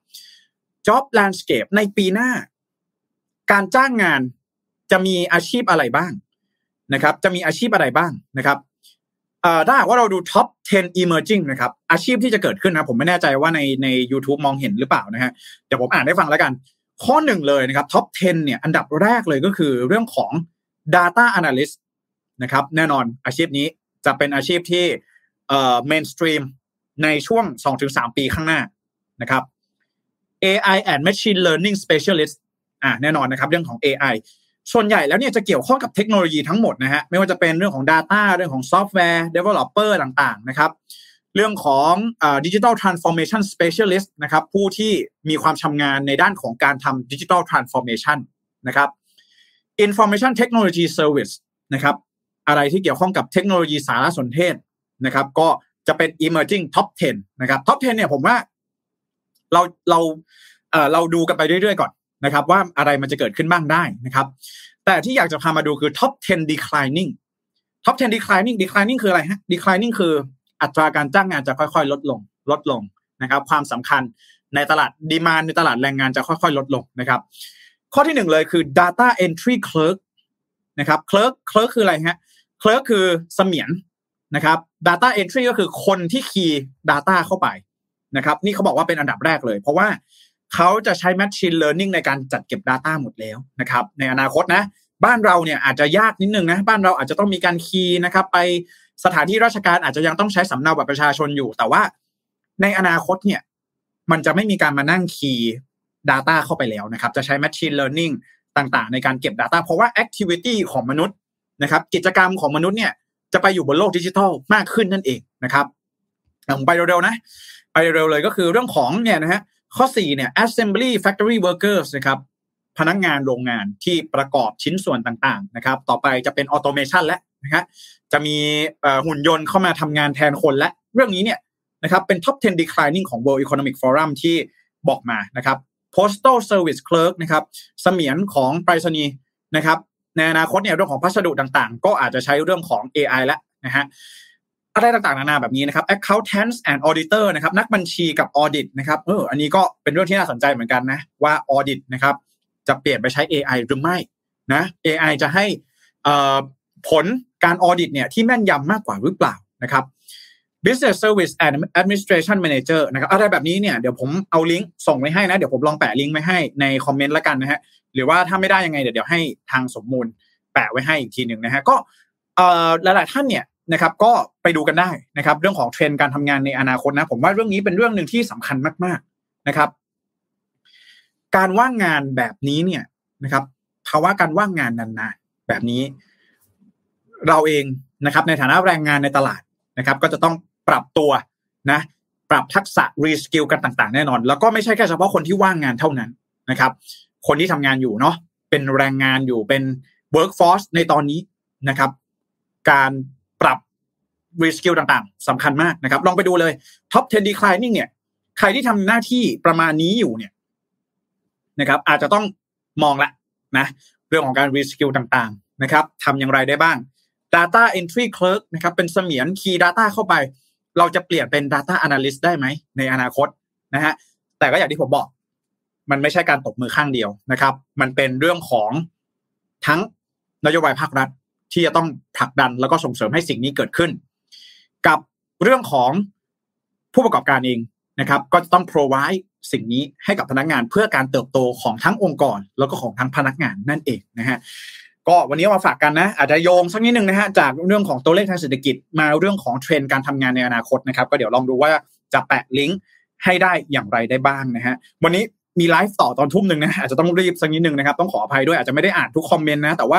job landscape ในปีหน้าการจ้างงานจะมีอาชีพอะไรบ้างนะครับจะมีอาชีพอะไรบ้างนะครับเอ่อถ้าหากว่าเราดู top สิบ emerging นะครับอาชีพที่จะเกิดขึ้นนะผมไม่แน่ใจว่าในใน YouTube มองเห็นหรือเปล่านะฮะเดี๋ยวผมอ่านให้ฟังแล้วกันข้อหนึ่งเลยนะครับ top สิบเนี่ยอันดับแรกเลยก็คือเรื่องของ data analyst นะครับแน่นอนอาชีพนี้จะเป็นอาชีพที่เอ่อ mainstream ในช่วง สองถึงสาม ปีข้างหน้านะครับ เอ ไอ and machine learning specialist อ่ะแน่นอนนะครับเรื่องของ เอ ไอ ส่วนใหญ่แล้วเนี่ยจะเกี่ยวข้องกับเทคโนโลยีทั้งหมดนะฮะไม่ว่าจะเป็นเรื่องของ data เรื่องของ software developer ต่างๆนะครับเรื่องของเอ่อ digital transformation specialist นะครับผู้ที่มีความชำนาญในด้านของการทำ digital transformation นะครับ information technology service นะครับอะไรที่เกี่ยวข้องกับเทคโนโลยีสารสนเทศนะครับก็จะเป็น emerging top สิบนะครับ top สิบเนี่ยผมว่าเราเราเอ่อเราดูกันไปเรื่อยๆก่อนนะครับว่าอะไรมันจะเกิดขึ้นบ้างได้นะครับแต่ที่อยากจะพามาดูคือ top สิบ declining top สิบ declining declining คืออะไรฮะ declining คืออัตราการจ้างงานจะค่อยๆลดลงลดลงนะครับความสำคัญในตลาด demand ในตลาดแรงงานจะค่อยๆลดลงนะครับข้อที่หนึ่งเลยคือ data entry clerk นะครับ clerk clerk คืออะไรฮะ clerk คือเสมียนนะครับ data entry ก็คือคนที่คีย์ data เข้าไปนะครับนี่เขาบอกว่าเป็นอันดับแรกเลยเพราะว่าเขาจะใช้ machine learning ในการจัดเก็บ data หมดแล้วนะครับในอนาคตนะบ้านเราเนี่ยอาจจะยากนิดนึงนะบ้านเราอาจจะต้องมีการคีย์นะครับไปสถานที่ราชการอาจจะยังต้องใช้สำเนาบัตรประชาชนอยู่แต่ว่าในอนาคตเนี่ยมันจะไม่มีการมานั่งคีย์ data เข้าไปแล้วนะครับจะใช้ machine learning ต่างๆในการเก็บ data เพราะว่า activity ของมนุษย์นะครับกิจกรรมของมนุษย์เนี่ยจะไปอยู่บนโลกดิจิทัลมากขึ้นนั่นเองนะครับผมไปเร็วๆนะไปเร็วเลยก็คือเรื่องของเนี่ยนะฮะข้อสี่เนี่ย assembly factory workers นะครับพนักงานโรงงานที่ประกอบชิ้นส่วนต่างๆนะครับต่อไปจะเป็น automation แล้วนะฮะจะมีหุ่นยนต์เข้ามาทำงานแทนคนและเรื่องนี้เนี่ยนะครับเป็น top สิบ declining ของ World Economic Forum ที่บอกมานะครับ postal service clerk นะครับเสมียนของไปรษณีย์นะครับในอนาคตเนี่ยเรื่องของพัสดุต่างๆก็อาจจะใช้เรื่องของ เอ ไอ แล้วนะฮะอะไรต่างๆนานาแบบนี้นะครับ accountants and auditor นะครับนักบัญชีกับ audit นะครับเอออันนี้ก็เป็นเรื่องที่น่าสนใจเหมือนกันนะว่า audit นะครับจะเปลี่ยนไปใช้ เอ ไอ หรือไม่นะ เอ ไอ จะให้เอ่อผลการ audit เนี่ยที่แม่นยำมากกว่าหรือเปล่านะครับ business service and administration manager นะครับอะไรแบบนี้เนี่ยเดี๋ยวผมเอาลิงก์ส่งไว้ให้นะเดี๋ยวผมลองแปะลิงก์ไว้ให้ในคอมเมนต์ละกันนะฮะหรือว่าถ้าไม่ได้ยังไงเดี๋ยวเดี๋ยวให้ทางสมมูลแปะไว้ให้อีกทีนึงนะฮะก็เอ่อหลายๆท่านเนี่ยนะครับก็ไปดูกันได้นะครับเรื่องของเทรนด์การทำงานในอนาคตนะผมว่าเรื่องนี้เป็นเรื่องนึงที่สำคัญมากๆนะครับการว่างงานแบบนี้เนี่ยนะครับภาวะการว่างงานนานๆแบบนี้เราเองนะครับในฐานะแรงงานในตลาดนะครับก็จะต้องปรับตัวนะปรับทักษะรีสกิลกันต่างๆแน่นอนแล้วก็ไม่ใช่แค่เฉพาะคนที่ว่างงานเท่านั้นนะครับคนที่ทำงานอยู่เนาะเป็นแรงงานอยู่เป็น workforce ในตอนนี้นะครับการปรับ reskill ต่างๆสำคัญมากนะครับลองไปดูเลย top สิบ declining เนี่ยใครที่ทำหน้าที่ประมาณนี้อยู่เนี่ยนะครับอาจจะต้องมองละนะเรื่องของการ reskill ต่างๆนะครับทำอย่างไรได้บ้าง data entry clerk นะครับเป็นเสมียน key data เข้าไปเราจะเปลี่ยนเป็น data analyst ได้ไหมในอนาคตนะฮะแต่ก็อย่างที่ผมบอกมันไม่ใช่การตบมือข้างเดียวนะครับมันเป็นเรื่องของทั้งนโยบายภาครัฐที่จะต้องผลักดันแล้วก็ส่งเสริมให้สิ่งนี้เกิดขึ้นกับเรื่องของผู้ประกอบการเองนะครับก็จะต้อง provide สิ่งนี้ให้กับพนักงานเพื่อการเติบโตของทั้งองค์กรแล้วก็ของทั้งพนักงานนั่นเองนะฮะก็วันนี้มาฝากกันนะอาจจะโยงสักนิดนึงนะฮะจากเรื่องของตัวเลขทางเศรษฐกิจมาเรื่องของเทรนด์การทำงานในอนาคตนะครับก็เดี๋ยวลองดูว่าจะแปะลิงก์ให้ได้อย่างไรได้บ้างนะฮะวันนี้มีไลฟ์ต่อตอนทุ่มนึงนะอาจจะต้องรีบสักนิดนึงนะครับต้องขออภัยด้วยอาจจะไม่ได้อ่านทุกคอมเมนต์นะแต่ว่า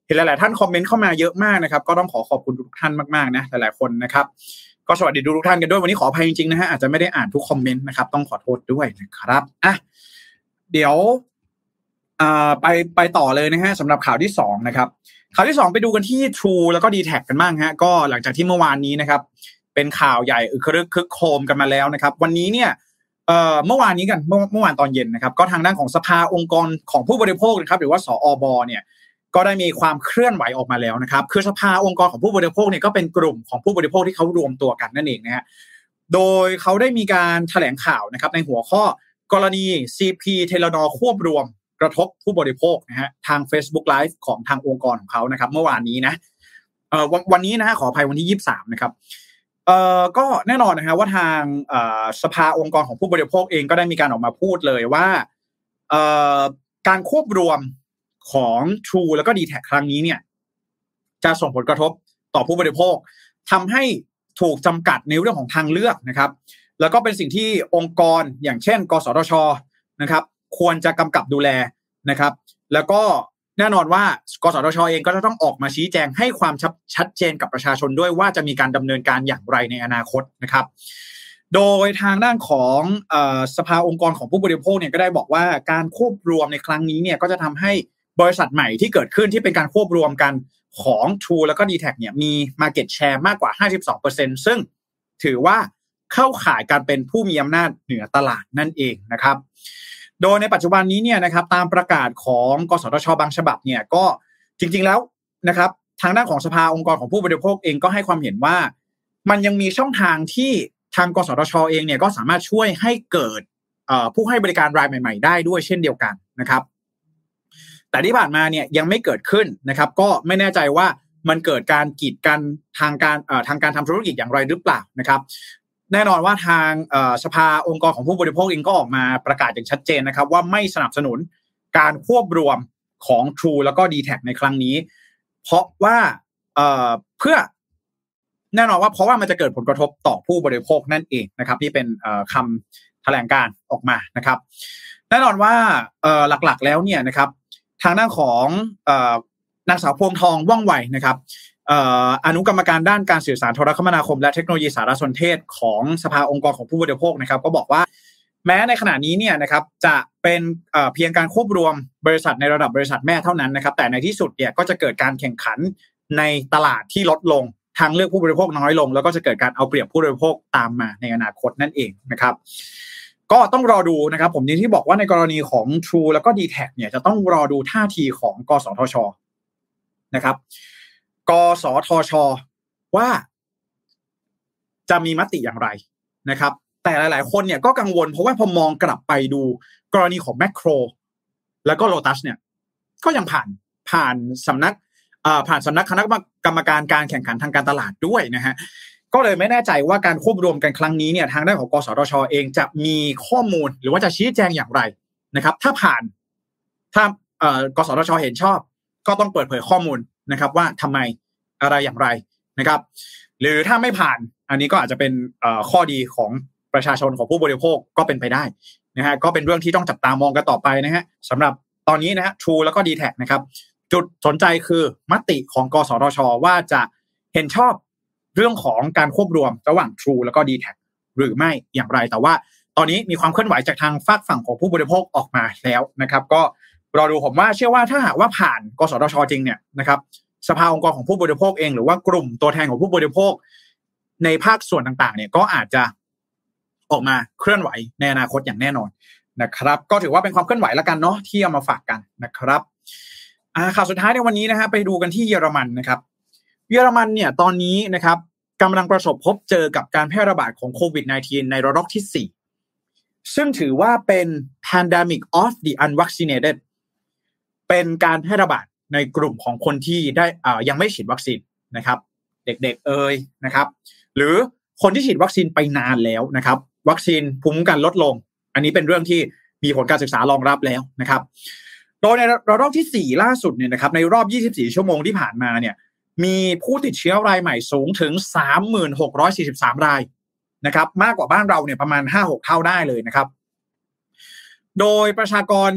เห็นหลายๆท่านคอมเมนต์เข้ามาเยอะมากนะครับก็ต้องขอขอบคุณทุกท่านมากๆนะหลายๆคนนะครับก็สวัสดีทุกท่านกันด้วยวันนี้ขออภัยจริงๆนะฮะอาจจะไม่ได้อ่านทุกคอมเมนต์นะครับต้องขอโทษด้วยนะครับอ่ะเดี๋ยวอ่าไปไปต่อเลยนะฮะสำหรับข่าวที่สองนะครับข่าวที่สองไปดูกันที่ True แล้วก็ ดี แท็ก กันบ้างฮะก็หลังจากที่เมื่อวานนี้นะครับเป็นข่าวใหญ่อึกครึกคึกโครมกันมาแล้วนะครับวันนี้เนี่ยเอ่อเมื่อวานนี้กันเมื่อเมื่อวานตอนเย็นนะครับก็ทางด้านของสภาองค์กรของผู้บริโภคนะครับหรือว่าสอบเนี่ยก็ได้มีความเคลื่อนไหวออกมาแล้วนะครับคือสภาองค์กรของผู้บริโภคเนี่ยก็เป็นกลุ่มของผู้บริโภคที่เขารวมตัวกันนั่นเองนะฮะโดยเขาได้มีการแถลงข่าวนะครับในหัวข้อกรณี ซี พี Telenor ควบรวมกระทบผู้บริโภคนะฮะทาง Facebook Live ของทางองค์กรของเขานะครับเมื่อวานนี้นะเอ่อวันวันนี้นะฮะขออภัยวันที่ยี่สิบสามนะครับเอ่อก็แน่นอนนะฮะว่าทางเอ่อสภาองค์กรของผู้บริโภคเองก็ได้มีการออกมาพูดเลยว่าเอ่อการควบรวมของ True แล้วก็ ดี แท็ก ครั้งนี้เนี่ยจะส่งผลกระทบต่อผู้บริโภคทำให้ถูกจำกัดในเรื่องของทางเลือกนะครับแล้วก็เป็นสิ่งที่องค์กรอย่างเช่นกสทช.นะครับควรจะกำกับดูแลนะครับแล้วก็แน่นอนว่ากสทช.เองก็จะต้องออกมาชี้แจงให้ความชัดเจนกับประชาชนด้วยว่าจะมีการดำเนินการอย่างไรในอนาคตนะครับโดยทางด้านของเอ่อสภาองค์กรของผู้บริโภคเนี่ยก็ได้บอกว่าการควบรวมในครั้งนี้เนี่ยก็จะทำให้บริษัทใหม่ที่เกิดขึ้นที่เป็นการควบรวมกันของ True แล้วก็ ดี แท็ก เนี่ยมี market share มากกว่า ห้าสิบสองเปอร์เซ็นต์ ซึ่งถือว่าเข้าข่ายการเป็นผู้มีอำนาจเหนือตลาดนั่นเองนะครับโดยในปัจจุบันนี้เนี่ยนะครับตามประกาศของกสทช.บางฉบับเนี่ยก็จริงๆแล้วนะครับทางด้านของสภาองค์กรของผู้บริโภคเองก็ให้ความเห็นว่ามันยังมีช่องทางที่ทางกสทช.เองเนี่ยก็สามารถช่วยให้เกิดผู้ให้บริการรายใหม่ๆได้ด้วยเช่นเดียวกันนะครับแต่ที่ผ่านมาเนี่ยยังไม่เกิดขึ้นนะครับก็ไม่แน่ใจว่ามันเกิดการกีดกันทางการเอ่อทางการทำธุรกิจอย่างไรหรือเปล่านะครับแน่นอนว่าทางสภาองค์กรของผู้บริโภคเองก็ออกมาประกาศอย่างชัดเจนนะครับว่าไม่สนับสนุนการควบรวมของ True แล้วก็ ดี แท็ก ในครั้งนี้เพราะว่าเอ่อเพื่อแน่นอนว่าเพราะว่ามันจะเกิดผลกระทบต่อผู้บริโภคนั่นเองนะครับนี่เป็นคำแถลงการออกมานะครับแน่นอนว่าหลักๆแล้วเนี่ยนะครับทางด้านของนางสาวพวงทองว่องไวนะครับอนุกรรมการด้านการสื่อสารโทรคมนาคมและเทคโนโลยีสารสนเทศของสภาองค์กรของผู้บริโภคนะครับก็บอกว่าแม้ในขณะนี้เนี่ยนะครับจะเป็นเพียงการควบรวมบริษัทในระดับบริษัทแม่เท่านั้นนะครับแต่ในที่สุดเนี่ยก็จะเกิดการแข่งขันในตลาดที่ลดลงทางเลือกผู้บริโภคน้อยลงแล้วก็จะเกิดการเอาเปรียบผู้บริโภคตามมาในอนาคตนั่นเองนะครับก็ต้องรอดูนะครับผมอย่างที่บอกว่าในกรณีของ True แล้วก็ ดี แท็ก เนี่ยจะต้องรอดูท่าทีของกสทช.นะครับกสทช.ว่าจะมีมติอย่างไรนะครับแต่หลายๆคนเนี่ยก็กังวลเพราะว่าพอมองกลับไปดูกรณีของแมคโครแล้วก็โลตัสเนี่ยก็ยังผ่านผ่านสำนักอ่าผ่านสำนักคณะกรรมการการแข่งขันทางการตลาดด้วยนะฮะก็เลยไม่แน่ใจว่าการควบรวมกันครั้งนี้เนี่ยทางด้านของกสทช.เองจะมีข้อมูลหรือว่าจะชี้แจงอย่างไรนะครับถ้าผ่านถ้าเอ่อกสทช.เห็นชอบก็ต้องเปิดเผยข้อมูลนะครับว่าทำไมอะไรอย่างไรนะครับหรือถ้าไม่ผ่านอันนี้ก็อาจจะเป็นเอ่อข้อดีของประชาชนของผู้บริโภคก็เป็นไปได้นะฮะก็เป็นเรื่องที่ต้องจับตามองกันต่อไปนะฮะสำหรับตอนนี้นะฮะ True แล้วก็ ดี แท็ก นะครับจุดสนใจคือมติของกสทช.ว่าจะเห็นชอบเรื่องของการควบรวมระหว่าง True แล้วก็ ดี แท็ก หรือไม่อย่างไรแต่ว่าตอนนี้มีความเคลื่อนไหวจากทางฝากฝั่งของผู้บริโภคออกมาแล้วนะครับก็รอดูผมว่าเชื่อว่าถ้าหากว่าผ่านกสทช.จริงเนี่ยนะครับสภาองค์กรของผู้บริโภคเองหรือว่ากลุ่มตัวแทนของผู้บริโภคในภาคส่วนต่างๆเนี่ยก็อาจจะออกมาเคลื่อนไหวในอนาคตอย่างแน่นอนนะครับก็ถือว่าเป็นความเคลื่อนไหวแล้วกันเนาะที่เอามาฝากกันนะครับอ่าข่าวสุดท้ายในวันนี้นะฮะไปดูกันที่เยอรมันนะครับเยอรมันเนี่ยตอนนี้นะครับกำลังประสบพบเจอกับการแพร่ระบาดของโควิด สิบเก้า ในระลอกที่สี่ซึ่งถือว่าเป็น pandemic of the unvaccinated เป็นการแพร่ระบาดในกลุ่มของคนที่ได้อ่ายังไม่ฉีดวัคซีนนะครับเด็กๆเอ่ยนะครับหรือคนที่ฉีดวัคซีนไปนานแล้วนะครับวัคซีนภูมิคุ้มกันลดลงอันนี้เป็นเรื่องที่มีผลการศึกษารองรับแล้วนะครับโดยในระลอกที่สี่ล่าสุดเนี่ยนะครับในรอบยี่สิบสี่ชั่วโมงที่ผ่านมาเนี่ยมีผู้ติดเชื้อรายใหม่สูงถึง สามหมื่นหกร้อยสี่สิบสาม รายนะครับมากกว่าบ้านเราเนี่ยประมาณ ห้าหก เท่าได้เลยนะครับโดยประชากร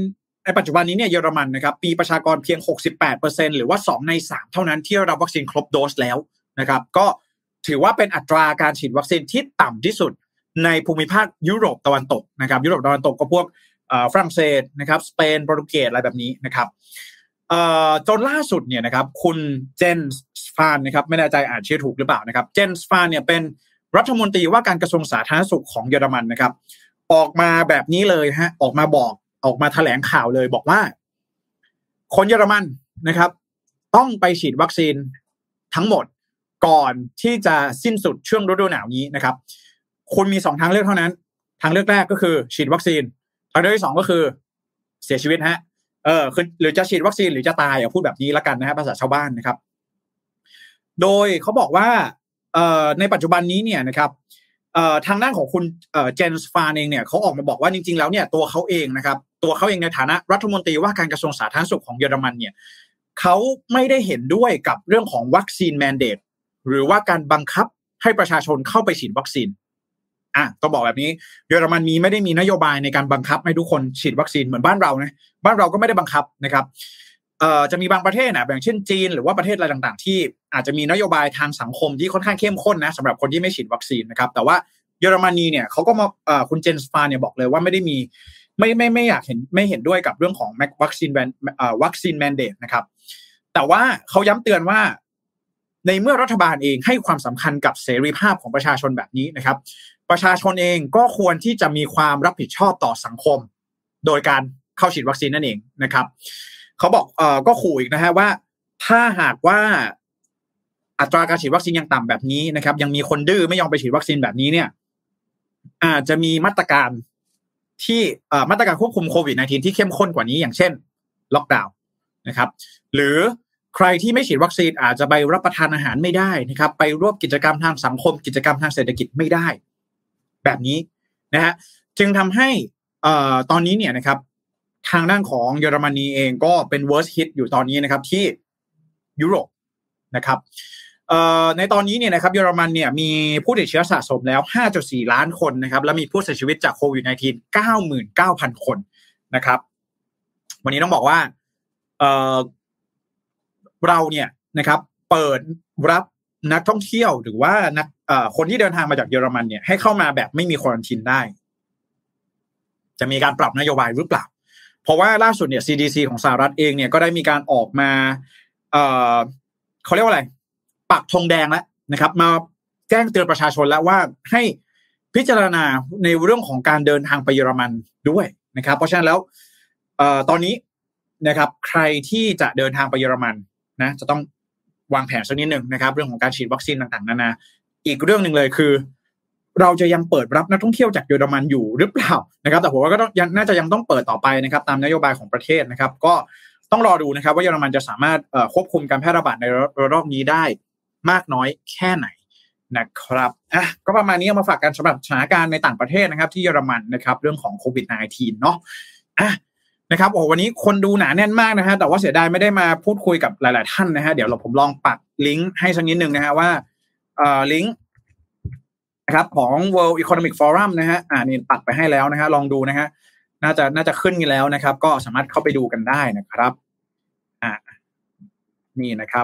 ในปัจจุบันนี้เนี่ยเยอรมันนะครับมีประชากรเพียง หกสิบแปดเปอร์เซ็นต์ หรือว่าสองในสามเท่านั้นที่ได้รับวัคซีนครบโดสแล้วนะครับก็ถือว่าเป็นอัตราการฉีดวัคซีนที่ต่ำที่สุดในภูมิภาคยุโรปตะวันตกนะครับยุโรปตะวันตกก็พวกฝรั่งเศสนะครับสเปนโปรตุเกสอะไรแบบนี้นะครับจนล่าสุดเนี่ยนะครับคุณเจนส์ฟานนะครับไม่แน่ใจอ่านชื่อถูกหรือเปล่านะครับเจนส์ฟานเนี่ยเป็นรัฐมนตรีว่าการกระทรวงสาธารณสุขของเยอรมันนะครับออกมาแบบนี้เลยฮะออกมาบอกออกมาแถลงข่าวเลยบอกว่าคนเยอรมันนะครับต้องไปฉีดวัคซีนทั้งหมดก่อนที่จะสิ้นสุดช่วงฤดูหนาวนี้นะครับคุณมีสองทางเลือกเท่านั้นทางเลือกแรกก็คือฉีดวัคซีนทางเลือกที่สองก็คือเสียชีวิตฮะเออคือหรือจะฉีดวัคซีนหรือจะตายอ่ะพูดแบบนี้ละกันนะฮะภาษาชาวบ้านนะครับโดยเขาบอกว่าเอ่อในปัจจุบันนี้เนี่ยนะครับเอ่อทางด้านของคุณเอ่อเจนส์ฟานเองเนี่ยเขาออกมาบอกว่าจริงๆแล้วเนี่ยตัวเขาเองนะครับตัวเขาเองในฐานะรัฐมนตรีว่าการกระทรวงสาธารณสุขของเยอรมันเนี่ยเขาไม่ได้เห็นด้วยกับเรื่องของวัคซีนแมนเดตหรือว่าการบังคับให้ประชาชนเข้าไปฉีดวัคซีนอ่ะต้องบอกแบบนี้เยอรมันมีไม่ได้มีนโยบายในการบังคับให้ทุกคนฉีดวัคซีนเหมือนบ้านเรานะบ้านเราก็ไม่ได้บังคับนะครับเอ่อจะมีบางประเทศนะอย่างเช่นจีนหรือว่าประเทศอะไรต่างๆที่อาจจะมีนโยบายทางสังคมที่ค่อนข้างเข้มข้นนะสำหรับคนที่ไม่ฉีดวัคซีนนะครับแต่ว่าเยอรมนีเนี่ยเขาก็มาเอ่อคุณเจนส์ฟานเนี่ยบอกเลยว่าไม่ได้มีไม่ไม่ไม่อยากเห็นไม่เห็นด้วยกับเรื่องของวัคซีนแมนเอ่อวัคซีนแมนเดตนะครับแต่ว่าเขาย้ำเตือนว่าในเมื่อรัฐบาลเองให้ความสำคัญกับเสรีภาพของประชาชนแบบนี้นะครับประชาชนเองก็ควรที่จะมีความรับผิดชอบต่อสังคมโดยการเข้าฉีดวัคซีนนั่นเองนะครับเขาบอกเอ่อก็ขู่อีกนะฮะว่าถ้าหากว่าอัตราการฉีดวัคซีนยังต่ำแบบนี้นะครับยังมีคนดื้อไม่ยอมไปฉีดวัคซีนแบบนี้เนี่ยอาจจะมีมาตรการที่เอ่อมาตรการควบคุมโควิด สิบเก้า ที่เข้มข้นกว่านี้อย่างเช่นล็อกดาวน์นะครับหรือใครที่ไม่ฉีดวัคซีนอาจจะไปรับประทานอาหารไม่ได้นะครับไปร่วมกิจกรรมทางสังคมกิจกรรมทางเศรษฐกิจไม่ได้แบบนี้นะฮะจึงทำให้เอ่อตอนนี้เนี่ยนะครับทางด้านของเยอรมนีเองก็เป็น worst hit อยู่ตอนนี้นะครับที่ยุโรปนะครับเอ่อในตอนนี้เนี่ยนะครับเยอรมันเนี่ยมีผู้ติดเชื้อสะสมแล้ว ห้าจุดสี่ ล้านคนนะครับและมีผู้เสียชีวิตจากโควิด สิบเก้า เก้าหมื่นเก้าพัน คนนะครับวันนี้ต้องบอกว่าเอ่อเราเนี่ยนะครับเปิดรับนักท่องเที่ยวหรือว่านักเอ่อคนที่เดินทางมาจากเยอรมันเนี่ยให้เข้ามาแบบไม่มีควอรันทีนได้จะมีการปรับนโยบายหรือเปล่าเพราะว่าล่าสุดเนี่ย ซี ดี ซี ของสหรัฐเองเนี่ยก็ได้มีการออกมาเอ่อเขาเรียกว่าอะไรปักธงแดงแล้วนะครับมาแจ้งเตือนประชาชนแล้วว่าให้พิจารณาในเรื่องของการเดินทางไปเยอรมันด้วยนะครับเพราะฉะนั้นแล้วเอ่อตอนนี้นะครับใครที่จะเดินทางไปเยอรมันนะจะต้องวางแผนสักนิดนึงนะครับเรื่องของการฉีดวัคซีนต่างๆนานาอีกเรื่องนึงเลยคือเราจะยังเปิดรับนักท่องเที่ยวจากเยอรมันอยู่หรือเปล่านะครับแต่ผมว่าก็ต้องยังน่าจะยังต้องเปิดต่อไปนะครับตามนโยบายของประเทศนะครับก็ต้องรอดูนะครับว่าเยอรมันจะสามารถเอ่อควบคุมการแพร่ระบาดในระลอกนี้ได้มากน้อยแค่ไหนนะครับอ่ะก็ประมาณนี้เอามาฝากกันสำหรับสถานการณ์ในต่างประเทศนะครับที่เยอรมันนะครับเรื่องของโควิด สิบเก้า เนาะอ่ะนะครับโอ้วันนี้คนดูหนาแน่นมากนะฮะแต่ว่าเสียดายไม่ได้มาพูดคุยกับหลายๆท่านนะฮะเดี๋ยวเราผมลองปักลิงก์ให้สักนิดนึงนะฮะว่าเอ่อลิงก์นะครับของ World Economic Forum นะฮะอ่านี่ปักไปให้แล้วนะฮะลองดูนะฮะน่าจะน่าจะขึ้นกันแล้วนะครับก็สามารถเข้าไปดูกันได้นะครับอ่านี่นะครับ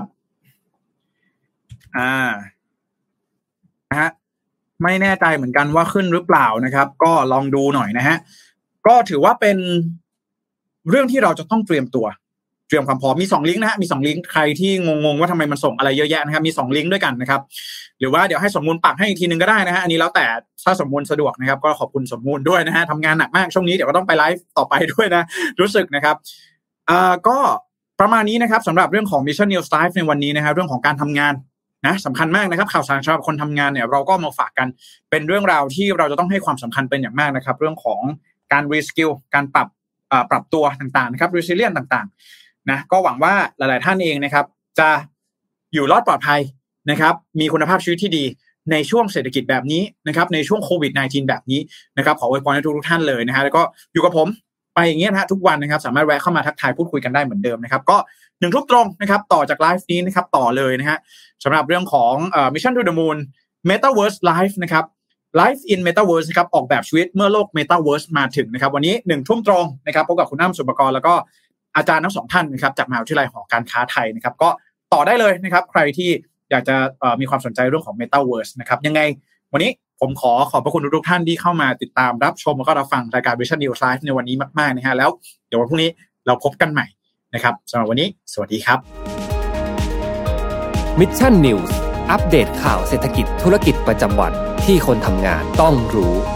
อ่านะฮะไม่แน่ใจเหมือนกันว่าขึ้นหรือเปล่านะครับก็ลองดูหน่อยนะฮะก็ถือว่าเป็นเรื่องที่เราจะต้องเตรียมตัวเตรียมความพร้อมมีสองลิงก์นะฮะมีสองลิงก์ใครที่งงๆว่าทำไมมันส่งอะไรเยอะแยะนะครับมีสองลิงก์ด้วยกันนะครับหรือว่าเดี๋ยวให้สมมูลปักให้อีกทีนึงก็ได้นะฮะอันนี้แล้วแต่ถ้าสมมูลสะดวกนะครับก็ขอบคุณสมมูลด้วยนะฮะทำงานหนักมากช่วงนี้เดี๋ยวก็ต้องไปไลฟ์ต่อไปด้วยนะรู้สึกนะครับอ่าก็ประมาณนี้นะครับสำหรับเรื่องของ Mission News Live ในวันนี้นะครับเรื่องของการทำงานนะสำคัญมากนะครับข่าวสารสำหรับคนทำงานเนี่ยเราก็มาฝากกันเป็นเรื่องราวที่เราจะต้องให้ความสำคัญเป็นอย่างมากนะครับเรื่องของการ reskill การปรับปรับตัวต่างๆนะครับ resilient ต่างๆนะก็หวังว่าหลายๆท่านเองนะครับจะอยู่รอดปลอดภัยนะครับมีคุณภาพชีวิตที่ดีในช่วงเศรษฐกิจแบบนี้นะครับในช่วงโควิด สิบเก้า แบบนี้นะครับขออวยพรให้ทุกๆท่านเลยนะฮะแล้วก็อยู่กับผมไปอย่างเงี้ยนะฮะทุกวันนะครับสามารถแวะเข้ามาทักทายพูดคุยกันได้เหมือนเดิมนะครับก็หนึ่งทุ่มตรงนะครับต่อจากไลฟ์นี้นะครับต่อเลยนะฮะสำหรับเรื่องของเอ่อ Mission to the Moon Metaverse Live นะครับ Life in Metaverse นะครับออกแบบชีวิตเมื่อโลก Metaverse มาถึงนะครับวันนี้หนึ่งทุ่มตรงนะครับพบกับคุณอ้ำสุปกรณ์แล้วก็อาจารย์ทั้งสองท่านนะครับจากมหาวิทยาลัยหอการค้าไทยนะครับก็ต่อได้เลยนะครับใครที่อยากจะมีความสนใจเรื่องของ Metaverse นะครับยังไงวันนี้ผมขอขอบพระคุณทุกท่านที่เข้ามาติดตามรับชมแล้วก็รับฟังรายการ Vision News Live ในวันนี้มากๆนะฮะแล้วเดี๋ยววันพรุ่งนี้เราพบกันใหม่นะครับสำหรับวันนี้สวัสดีครับ Mission News อัปเดตข่าวเศรษฐกิจธุรกิจประจำวันที่คนทำงานต้องรู้